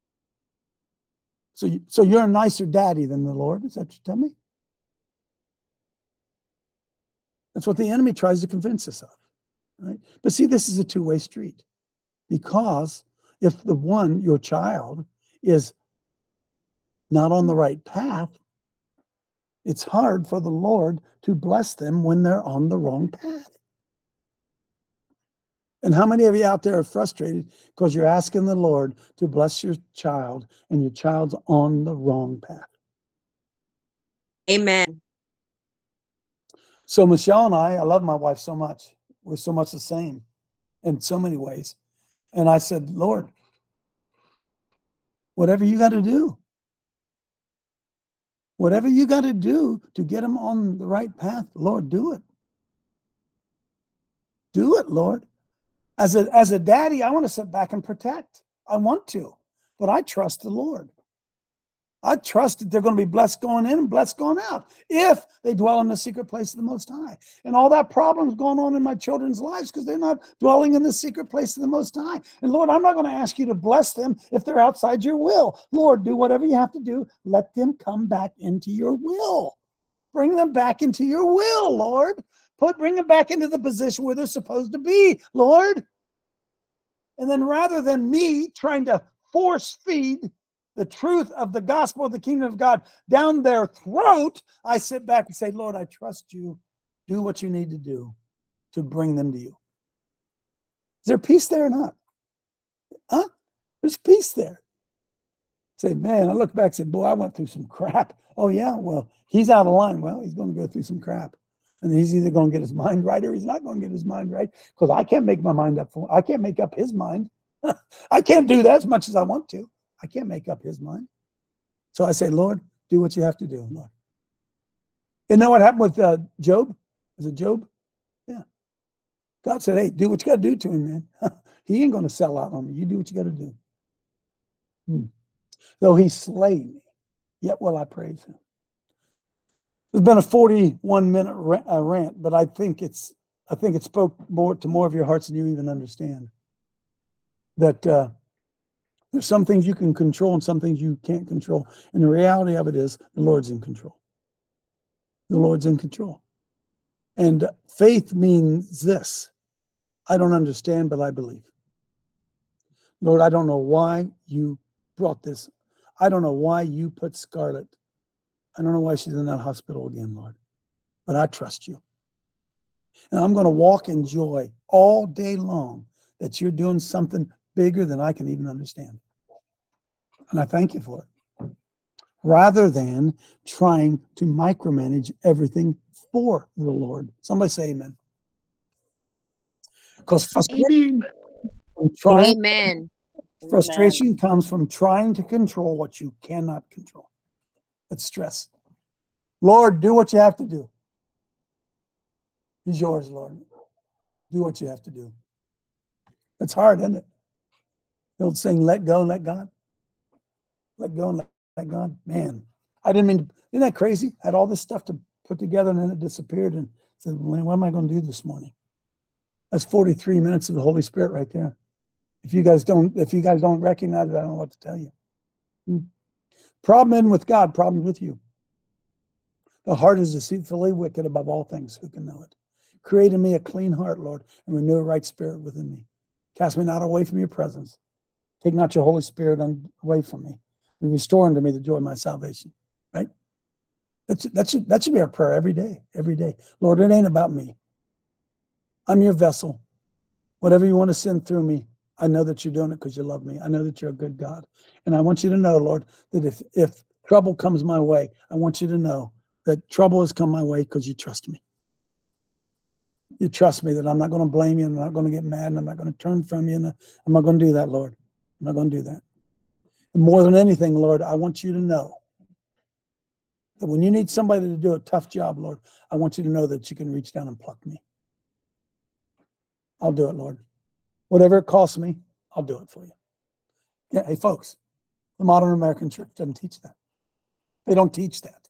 So, you, so you're a nicer daddy than the Lord? Is that what you tell me? That's what the enemy tries to convince us of. Right? But see, this is a two-way street. Because if the one, your child, is not on the right path, it's hard for the Lord to bless them when they're on the wrong path. And how many of you out there are frustrated because you're asking the Lord to bless your child and your child's on the wrong path? Amen. So Michelle and I, I love my wife so much. We're so much the same in so many ways. And I said, Lord, whatever you got to do, whatever you got to do to get them on the right path, Lord, do it. Do it, Lord. As a, as a daddy, I want to sit back and protect. I want to, but I trust the Lord. I trust that they're going to be blessed going in and blessed going out if they dwell in the secret place of the Most High. And all that problem's going on in my children's lives because they're not dwelling in the secret place of the Most High. And Lord, I'm not going to ask you to bless them if they're outside your will. Lord, do whatever you have to do. Let them come back into your will. Bring them back into your will, Lord. Put, bring them back into the position where they're supposed to be, Lord. And then rather than me trying to force feed the truth of the gospel of the kingdom of God down their throat, I sit back and say, Lord, I trust you. Do what you need to do to bring them to you. Is there peace there or not? Huh? There's peace there. Say, man, I look back and say, boy, I went through some crap. Oh, yeah, well, he's out of line. Well, he's going to go through some crap. And he's either going to get his mind right or he's not going to get his mind right because I can't make my mind up for I can't make up his mind. I can't do that as much as I want to. I can't make up his mind. So I say, Lord, do what you have to do, Lord. Isn't that what happened with uh, Job? Was it Job? Yeah. God said, hey, do what you got to do to him, man. He ain't going to sell out on me. You do what you got to do. Hmm. Though he slay me, yet will I praise him. There's been a forty-one minute rant, but I think it's I think it spoke more to more of your hearts than you even understand. That uh, there's some things you can control and some things you can't control. And the reality of it is the Lord's in control. The Lord's in control. And faith means this. I don't understand, but I believe. Lord, I don't know why you brought this. I don't know why you put Scarlett. I don't know why she's in that hospital again, Lord. But I trust you. And I'm going to walk in joy all day long that you're doing something bigger than I can even understand. And I thank you for it. Rather than trying to micromanage everything for the Lord. Somebody say amen. Because frustration, trying, Amen. frustration amen. comes from trying to control what you cannot control. It's stress. Lord, do what you have to do. He's yours, Lord. Do what you have to do. It's hard, isn't it? The old saying, let go, let God. Let go and let, let God. Man, I didn't mean to, isn't that crazy? I had all this stuff to put together and then it disappeared and said, well, what am I going to do this morning? That's forty-three minutes of the Holy Spirit right there. If you guys don't, if you guys don't recognize it, I don't know what to tell you. Hmm. Problem in with God, problem with you. The heart is deceitfully wicked above all things. Who can know it? Create in me a clean heart, Lord, and renew a right spirit within me. Cast me not away from your presence. Take not your Holy Spirit away from me. And restore unto me the joy of my salvation. Right? That's, that, should, that should be our prayer every day. Every day. Lord, it ain't about me. I'm your vessel. Whatever you want to send through me, I know that you're doing it because you love me. I know that you're a good God. And I want you to know, Lord, that if, if trouble comes my way, I want you to know that trouble has come my way because you trust me. You trust me that I'm not going to blame you and I'm not going to get mad and I'm not going to turn from you. And I'm not going to do that, Lord. I'm not going to do that. And more than anything, Lord, I want you to know that when you need somebody to do a tough job, Lord, I want you to know that you can reach down and pluck me. I'll do it, Lord. Whatever it costs me, I'll do it for you. Yeah, hey, folks, the modern American church doesn't teach that. They don't teach that.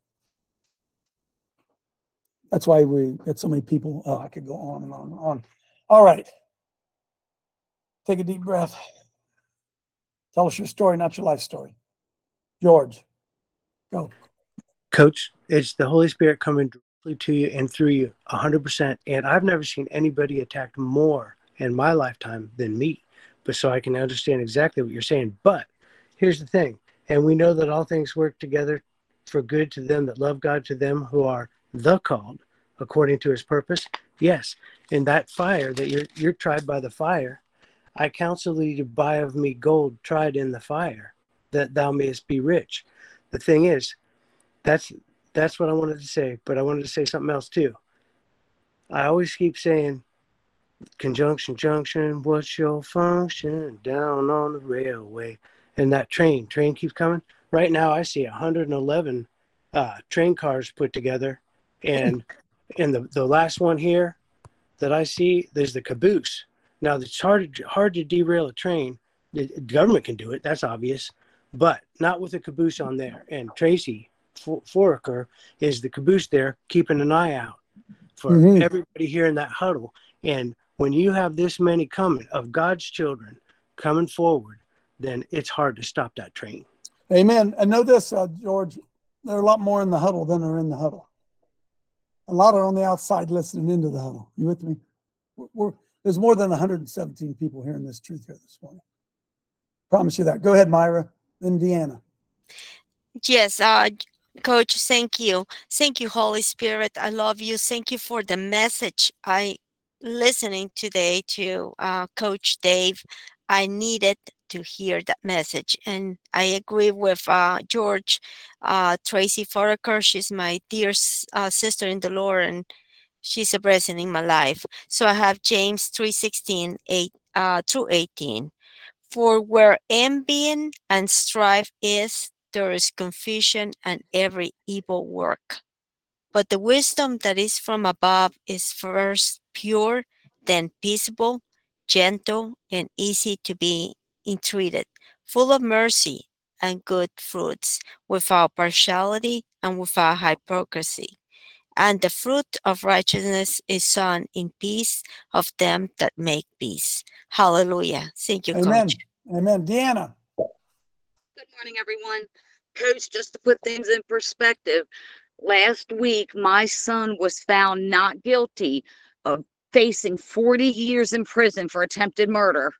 That's why we get so many people. Oh, I could go on and on and on. All right. Take a deep breath. Tell us your story, not your life story. George, go. Coach, it's the Holy Spirit coming directly to you and through you one hundred percent. And I've never seen anybody attacked more in my lifetime than me. But so I can understand exactly what you're saying. But here's the thing. And we know that all things work together for good to them that love God, to them who are the called according to his purpose. Yes. In that fire that you're, you're tried by the fire, I counsel thee to buy of me gold tried in the fire, that thou mayest be rich. The thing is, that's, that's what I wanted to say, but I wanted to say something else too. I always keep saying, conjunction, junction, what's your function? Down on the railway. And that train, train keeps coming. Right now I see one hundred eleven uh, train cars put together. And in the, the last one here that I see, there's the caboose. Now it's hard, hard to derail a train. The government can do it. That's obvious. but not with a caboose on there. And Tracy For- Foraker is the caboose there, keeping an eye out for Mhm. everybody here in that huddle. And when you have this many coming of God's children coming forward, then it's hard to stop that train. Amen. And know this, uh, George, there are a lot more in the huddle than are in the huddle. A lot are on the outside listening into the huddle. You with me? We're, we're, there's more than one hundred seventeen people hearing this truth here this morning. Promise you that. Go ahead, Myra. Then Deanna. Yes, uh, Coach, thank you. Thank you, Holy Spirit. I love you. Thank you for the message. I listening today to uh, Coach Dave. I needed to hear that message. And I agree with uh, George, uh, Tracy Foraker. She's my dear s- uh, sister in the Lord, and she's a blessing in my life. So I have James three sixteen, eight uh, through eighteen. For where envying and strife is, there is confusion and every evil work. But the wisdom that is from above is first pure, then peaceable, gentle, and easy to be entreated, full of mercy and good fruits, without partiality and without hypocrisy. And the fruit of righteousness is sown in peace of them that make peace. Hallelujah. Thank you, Amen. Coach. Amen. Deanna. Good morning, everyone. Coach, just to put things in perspective, last week my son was found not guilty of facing forty years in prison for attempted murder.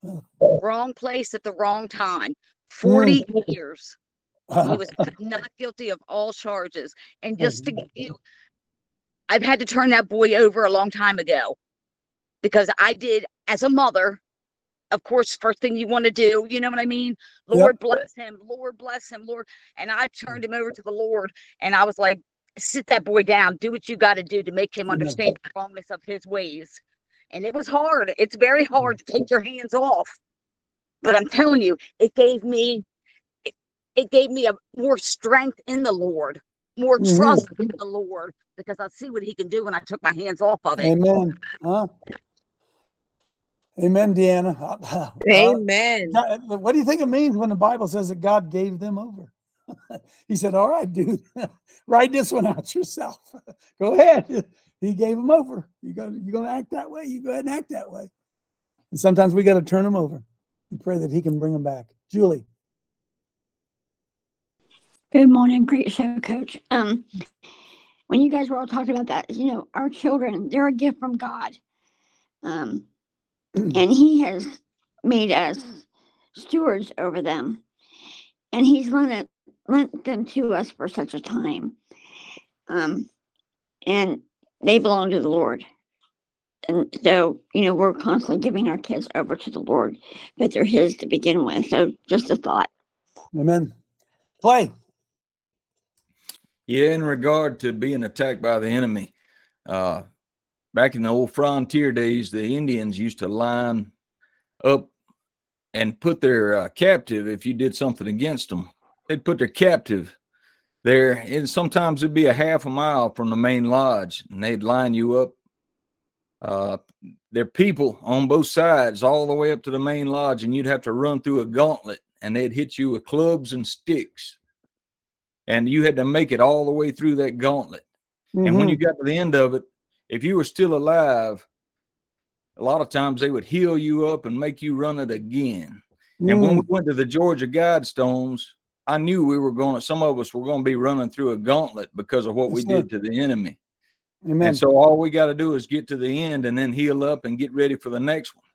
Wrong place at the wrong time. forty years. He was not guilty of all charges. And just to give you, I've had to turn that boy over a long time ago because I did, as a mother, of course, first thing you want to do, you know what I mean? Lord, Yep. bless him. Lord, bless him, Lord. And I turned him over to the Lord, and I was like, sit that boy down. Do what you got to do to make him understand the wrongness of his ways. And it was hard. It's very hard to take your hands off. But I'm telling you, it gave me, it, it gave me a more strength in the Lord, more Mhm. trust in the Lord, because I see what he can do when I took my hands off of it. Amen. Huh? Amen, Deanna. Uh, Amen. God- what do you think it means when the Bible says that God gave them over? He said, all right, dude, write this one out yourself. Go ahead. He gave them over. You go, you're going to act that way. You go ahead and act that way. And sometimes we got to turn them over and pray that he can bring them back. Julie. Good morning, great show, Coach. Um, when you guys were all talking about that, you know, our children, they're a gift from God. Um, and he has made us stewards over them. And he's lent, lent them to us for such a time. Um, and they belong to the Lord. And so, you know, we're constantly giving our kids over to the Lord, but they're his to begin with. So just a thought. Amen. Clay. Yeah, in regard to being attacked by the enemy, uh, back in the old frontier days, the Indians used to line up and put their uh, captive, if you did something against them, they'd put their captive there. And sometimes it'd be a half a mile from the main lodge, and they'd line you up. Uh, there are people on both sides all the way up to the main lodge, and you'd have to run through a gauntlet, and they'd hit you with clubs and sticks. And you had to make it all the way through that gauntlet. Mm-hmm. And when you got to the end of it, if you were still alive, a lot of times they would heal you up and make you run it again. Mm. And when we went to the Georgia Guidestones, I knew we were going to, some of us were going to be running through a gauntlet because of what yes, we sir. did to the enemy. Amen. And so all we got to do is get to the end and then heal up and get ready for the next one.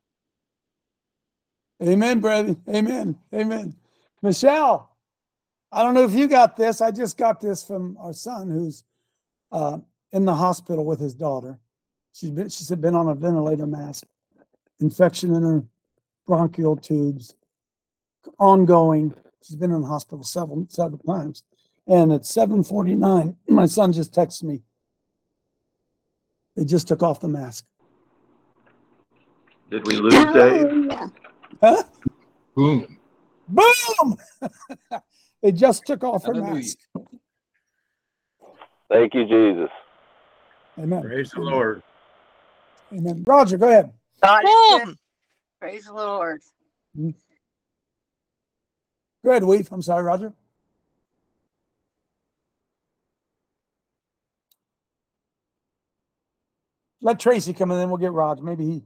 Amen, brother. Amen. Amen. Michelle, I don't know if you got this. I just got this from our son who's uh, in the hospital with his daughter. She's been, she's been on a ventilator mask, infection in her bronchial tubes, ongoing. She's been in the hospital several, several times. And at seven forty-nine, my son just texted me. They just took off the mask. Did we lose Dave? Huh? Boom. Boom! They just took off her Hallelujah. mask. Thank you, Jesus. Amen. Praise the Amen. Lord. Amen. Roger, go ahead. God is good. Praise the Lord. Go Go ahead, Weave. I'm sorry, Roger. Let Tracy come in, then we'll get Roger. Maybe he.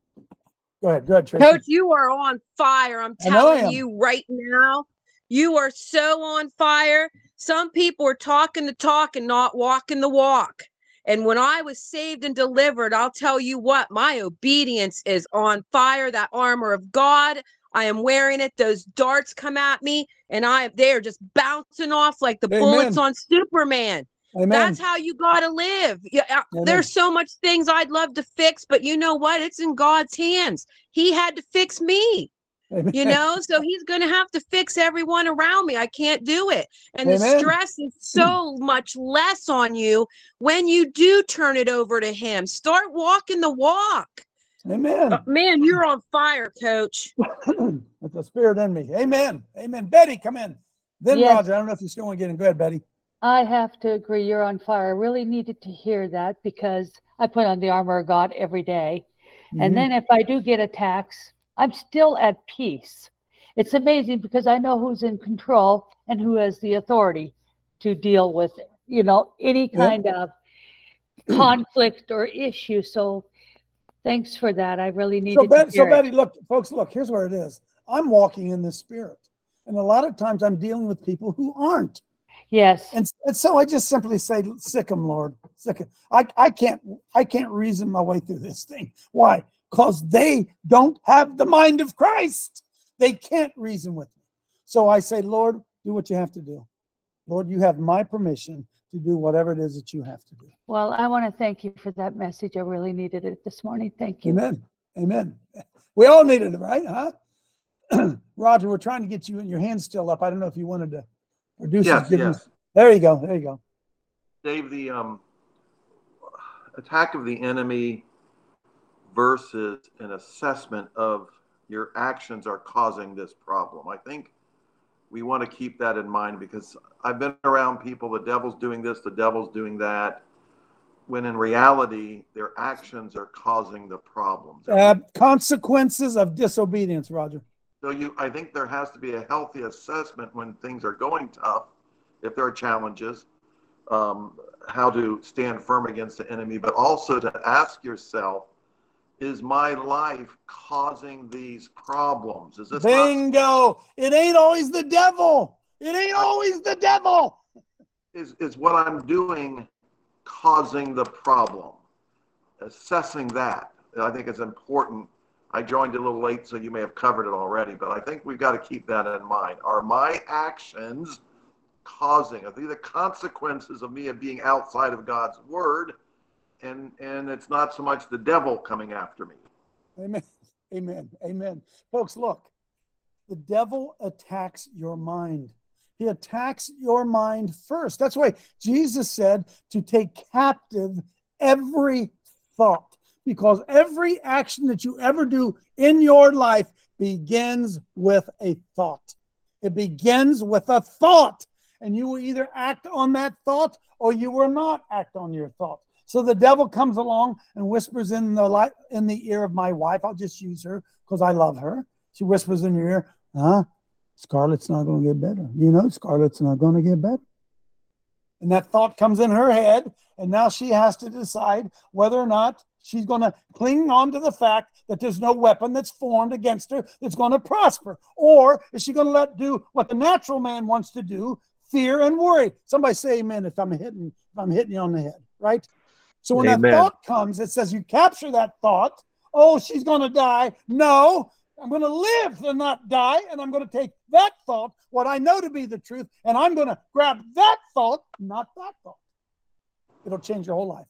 Go ahead. Go ahead, Tracy. Coach, you are on fire. I'm I know I telling am. you right now. You are so on fire. Some people are talking the talk and not walking the walk. And when I was saved and delivered, I'll tell you what, my obedience is on fire. That armor of God, I am wearing it. Those darts come at me and I they are just bouncing off like the Amen. bullets on Superman. Amen. That's how you got to live. Yeah, uh, Amen. there's so much things I'd love to fix, but you know what? It's in God's hands. He had to fix me. Amen. You know, so he's going to have to fix everyone around me. I can't do it. And the Amen. stress is so much less on you when you do turn it over to him. Start walking the walk. Amen. Uh, man, you're on fire, Coach. With the spirit in me. Amen. Amen. Betty, come in. Then Yes. Roger, I don't know if you're still want to get in. Go ahead, Betty. I have to agree. You're on fire. I really needed to hear that because I put on the armor of God every day. Mhm. And then if I do get attacks, I'm still at peace. It's amazing because I know who's in control and who has the authority to deal with, you know, any Yep. kind of conflict or issue. So thanks for that. I really needed So, Bet- to so hear Betty, it. look, folks, look, here's where it is. I'm walking in the spirit. And a lot of times I'm dealing with people who aren't. Yes. And, and so I just simply say, sick 'em, Lord. Sick 'em. I, I can't I can't reason my way through this thing. Why? Because they don't have the mind of Christ. They can't reason with me. So I say, Lord, do what you have to do. Lord, you have my permission to do whatever it is that you have to do. Well, I want to thank you for that message. I really needed it this morning. Thank you. Amen. Amen. We all needed it, right? Huh? Roger, we're trying to get you and your hand's still up. I don't know if you wanted to produce Yes, give you- yes. There you go. There you go. Dave, the um, attack of the enemy versus an assessment of your actions are causing this problem. I think we want to keep that in mind because I've been around people, the devil's doing this, the devil's doing that, when in reality, their actions are causing the problems. Uh, consequences of disobedience, Roger. So you, I think there has to be a healthy assessment when things are going tough, if there are challenges, um, how to stand firm against the enemy, but also to ask yourself, is my life causing these problems? Is this not, Bingo. It ain't always the devil. It ain't always the devil. is, is what I'm doing causing the problem? Assessing that, I think is important. I joined a little late, so you may have covered it already, but I think we've got to keep that in mind. Are my actions causing, are they the consequences of me of being outside of God's word? And and it's not so much the devil coming after me. Amen. Amen. Amen. Folks, look, the devil attacks your mind. He attacks your mind first. That's why Jesus said to take captive every thought, because every action that you ever do in your life begins with a thought. It begins with a thought, and you will either act on that thought or you will not act on your thought. So the devil comes along and whispers in the light, in the ear of my wife. I'll just use her because I love her. She whispers in your ear, huh? Scarlett's not going to get better. You know, Scarlett's not going to get better. And that thought comes in her head, and now she has to decide whether or not she's going to cling on to the fact that there's no weapon that's formed against her that's going to prosper. Or is she going to let do what the natural man wants to do, fear and worry? Somebody say amen if I'm hitting, if I'm hitting you on the head, right? So when Amen. that thought comes, it says you capture that thought. Oh, she's going to die. No, I'm going to live and not die. And I'm going to take that thought, what I know to be the truth, and I'm going to grab that thought, not that thought. It'll change your whole life.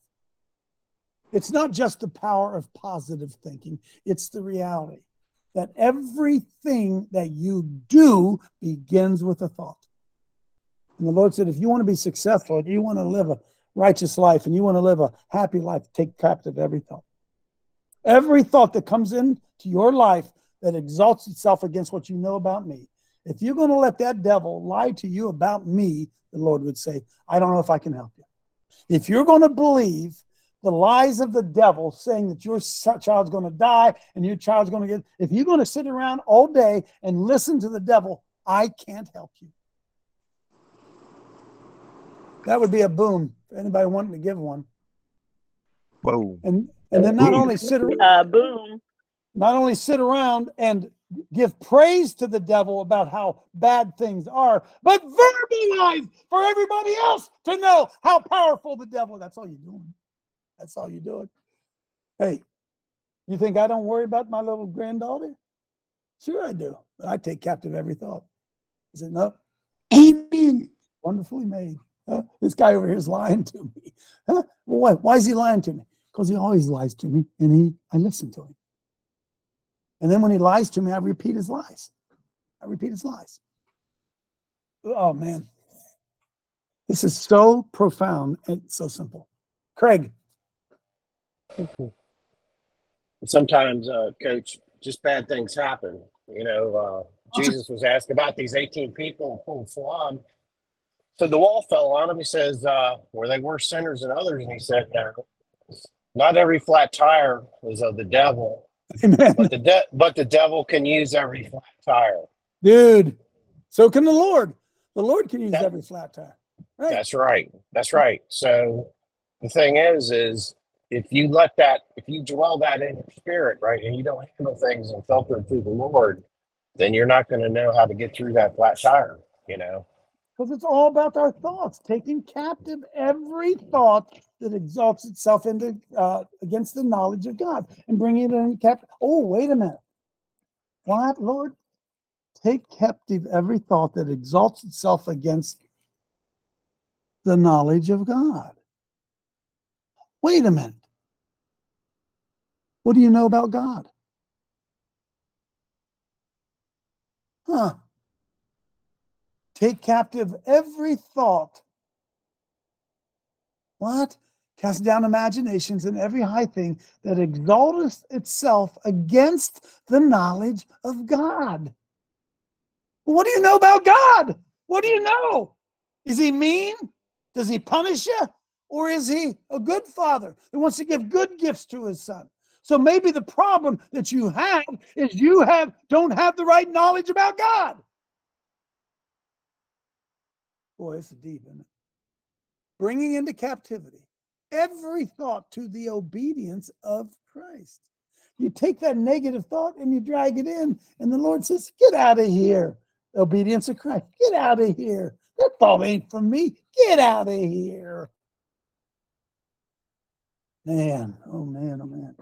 It's not just the power of positive thinking. It's the reality that everything that you do begins with a thought. And the Lord said, if you want to be successful, if you want to live a righteous life and you want to live a happy life, take captive every thought. Every thought that comes into your life that exalts itself against what you know about me. If you're going to let that devil lie to you about me, the Lord would say, I don't know if I can help you. If you're going to believe the lies of the devil saying that your child's going to die and your child's going to get, if you're going to sit around all day and listen to the devil, I can't help you. That would be a boom for anybody wanting to give one. Whoa. And and then not only sit around, Uh, boom. not only sit around and give praise to the devil about how bad things are, but verbalize for everybody else to know how powerful the devil is. That's all you're doing. That's all you're doing. Hey, you think I don't worry about my little granddaughter? Sure I do. But I take captive every thought. Is it no? Amen. Wonderfully made. Huh? This guy over here is lying to me. Huh? Well, why, why is he lying to me? Because he always lies to me, and he I listen to him. And then when he lies to me, I repeat his lies. I repeat his lies. Oh, man. This is so profound and so simple. Craig. Sometimes, uh, Coach, just bad things happen. You know, uh, Jesus was asked about these eighteen people who flawed. So the wall fell on him. He says, uh, were they worse sinners than others? And he said, no. Not every flat tire is of the devil. Amen. But the de- but the devil can use every flat tire. Dude, so can the Lord. The Lord can use That- every flat tire. Right. That's right. That's right. So the thing is, is if you let that, if you dwell that in your spirit, right, and you don't handle things and filter it through the Lord, then you're not going to know how to get through that flat tire, you know? Because it's all about our thoughts, taking captive every thought that exalts itself into uh, against the knowledge of God and bringing it in captive. Oh, wait a minute. What, Lord? Take captive every thought that exalts itself against the knowledge of God. Wait a minute. What do you know about God? Huh. Take captive every thought. What? Cast down imaginations and every high thing that exalteth itself against the knowledge of God. What do you know about God? What do you know? Is he mean? Does he punish you? Or is he a good father who wants to give good gifts to his son? So maybe the problem that you have is you have don't have the right knowledge about God. Boy, it's deep, isn't it? Bringing into captivity every thought to the obedience of Christ. You take that negative thought and you drag it in, and the Lord says, get out of here, obedience of Christ. Get out of here. That thought ain't from me. Get out of here. Man, oh man, oh man.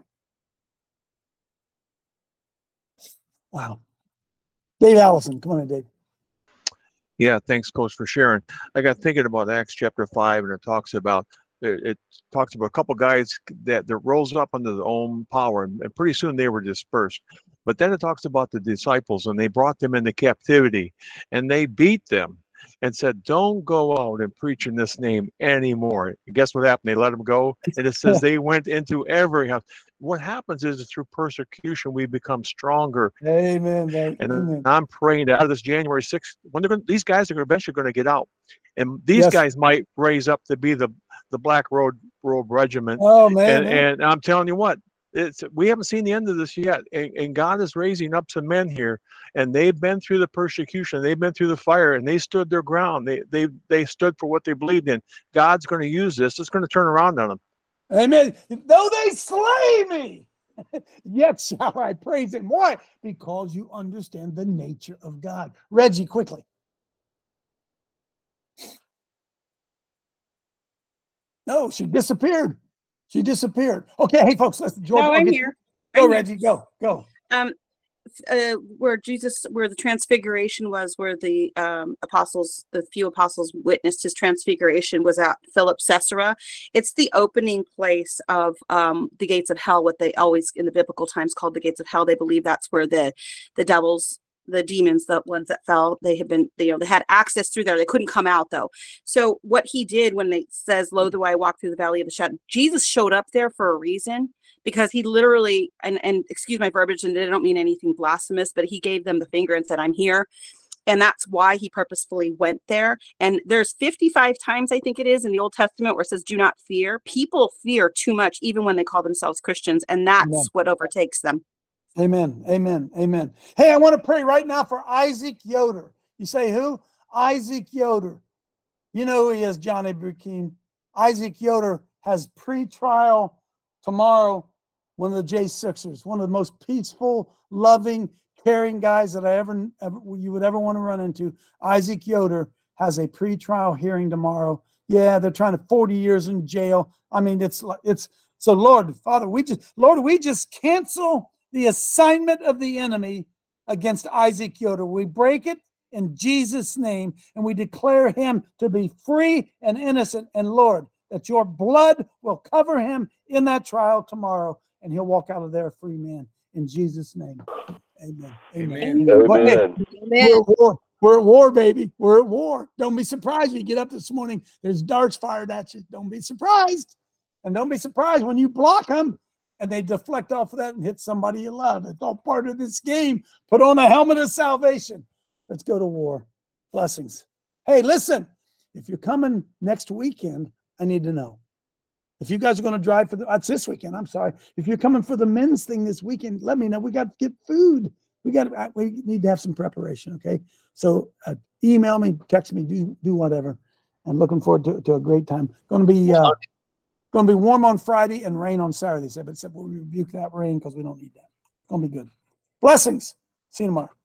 Wow. Dave Allison, come on in, Dave. Yeah, thanks, Coach, for sharing. I got thinking about Acts chapter five, and it talks about it, it talks about a couple guys that, that rose up under their own power, and, and pretty soon they were dispersed. But then it talks about the disciples, and they brought them into captivity, and they beat them and said, don't go out and preach in this name anymore. And guess what happened? They let them go, and it says they went into every house. What happens is through persecution, we become stronger. Amen. Amen. And Amen. I'm praying that out of this January sixth, when they're going, these guys are eventually going to get out. And these yes. guys might raise up to be the, the Black Road, Road Regiment. Oh, man. And, and I'm telling you what, it's we haven't seen the end of this yet. And, and God is raising up some men here, and they've been through the persecution. They've been through the fire, and they stood their ground. They they they stood for what they believed in. God's going to use this. It's going to turn around on them. Amen. Though they slay me, yet shall I praise him. Why? Because you understand the nature of God. Reggie, quickly. No, she disappeared. She disappeared. Okay, hey folks, let's. George, no, I'm here. Go, I'm Reggie, here. go, go. Um, uh, where Jesus, where the transfiguration was, where the um, apostles, the few apostles witnessed his transfiguration, was at Philip Caesarea. It's the opening place of um, the gates of hell, what they always in the biblical times called the gates of hell. They believe that's where the the devils, the demons, the ones that fell, they had been, you know, they had access through there. They couldn't come out though. So what he did when they says, lo, do I walk through the valley of the shadow, Jesus showed up there for a reason, because he literally, and, and excuse my verbiage, and I don't mean anything blasphemous, but he gave them the finger and said, I'm here. And that's why he purposefully went there. And there's fifty-five times, I think it is, in the Old Testament where it says, do not fear. People fear too much, even when they call themselves Christians. And that's Amen. What overtakes them. Amen. Amen. Amen. Hey, I want to pray right now for Isaac Yoder. You say who? Isaac Yoder. You know who he is, Johnny Burkeen. Isaac Yoder has pre-trial tomorrow. One of the J Sixers, one of the most peaceful, loving, caring guys that I ever, ever you would ever want to run into. Isaac Yoder has a pre-trial hearing tomorrow. Yeah, they're trying to forty years in jail. I mean, it's like it's so. Lord, Father, we just Lord, we just cancel the assignment of the enemy against Isaac Yoder. We break it in Jesus' name, and we declare him to be free and innocent. And Lord, that your blood will cover him in that trial tomorrow, and he'll walk out of there a free man in Jesus' name. Amen. Amen. Amen. But, hey, Amen. we're at war. We're at war, baby. We're at war. Don't be surprised when you get up this morning. There's darts fired at you. Don't be surprised. And don't be surprised when you block them and they deflect off of that and hit somebody you love. It's all part of this game. Put on a helmet of salvation. Let's go to war. Blessings. Hey, listen, if you're coming next weekend, I need to know. If you guys are going to drive for the, that's this weekend, I'm sorry. If you're coming for the men's thing this weekend, let me know. We got to get food. We got to, we need to have some preparation, okay? So uh, email me, text me, do do whatever. I'm looking forward to, to a great time. Going to be uh, going to be warm on Friday and rain on Saturday. Except, except we'll rebuke that rain because we don't need that. It's going to be good. Blessings. See you tomorrow.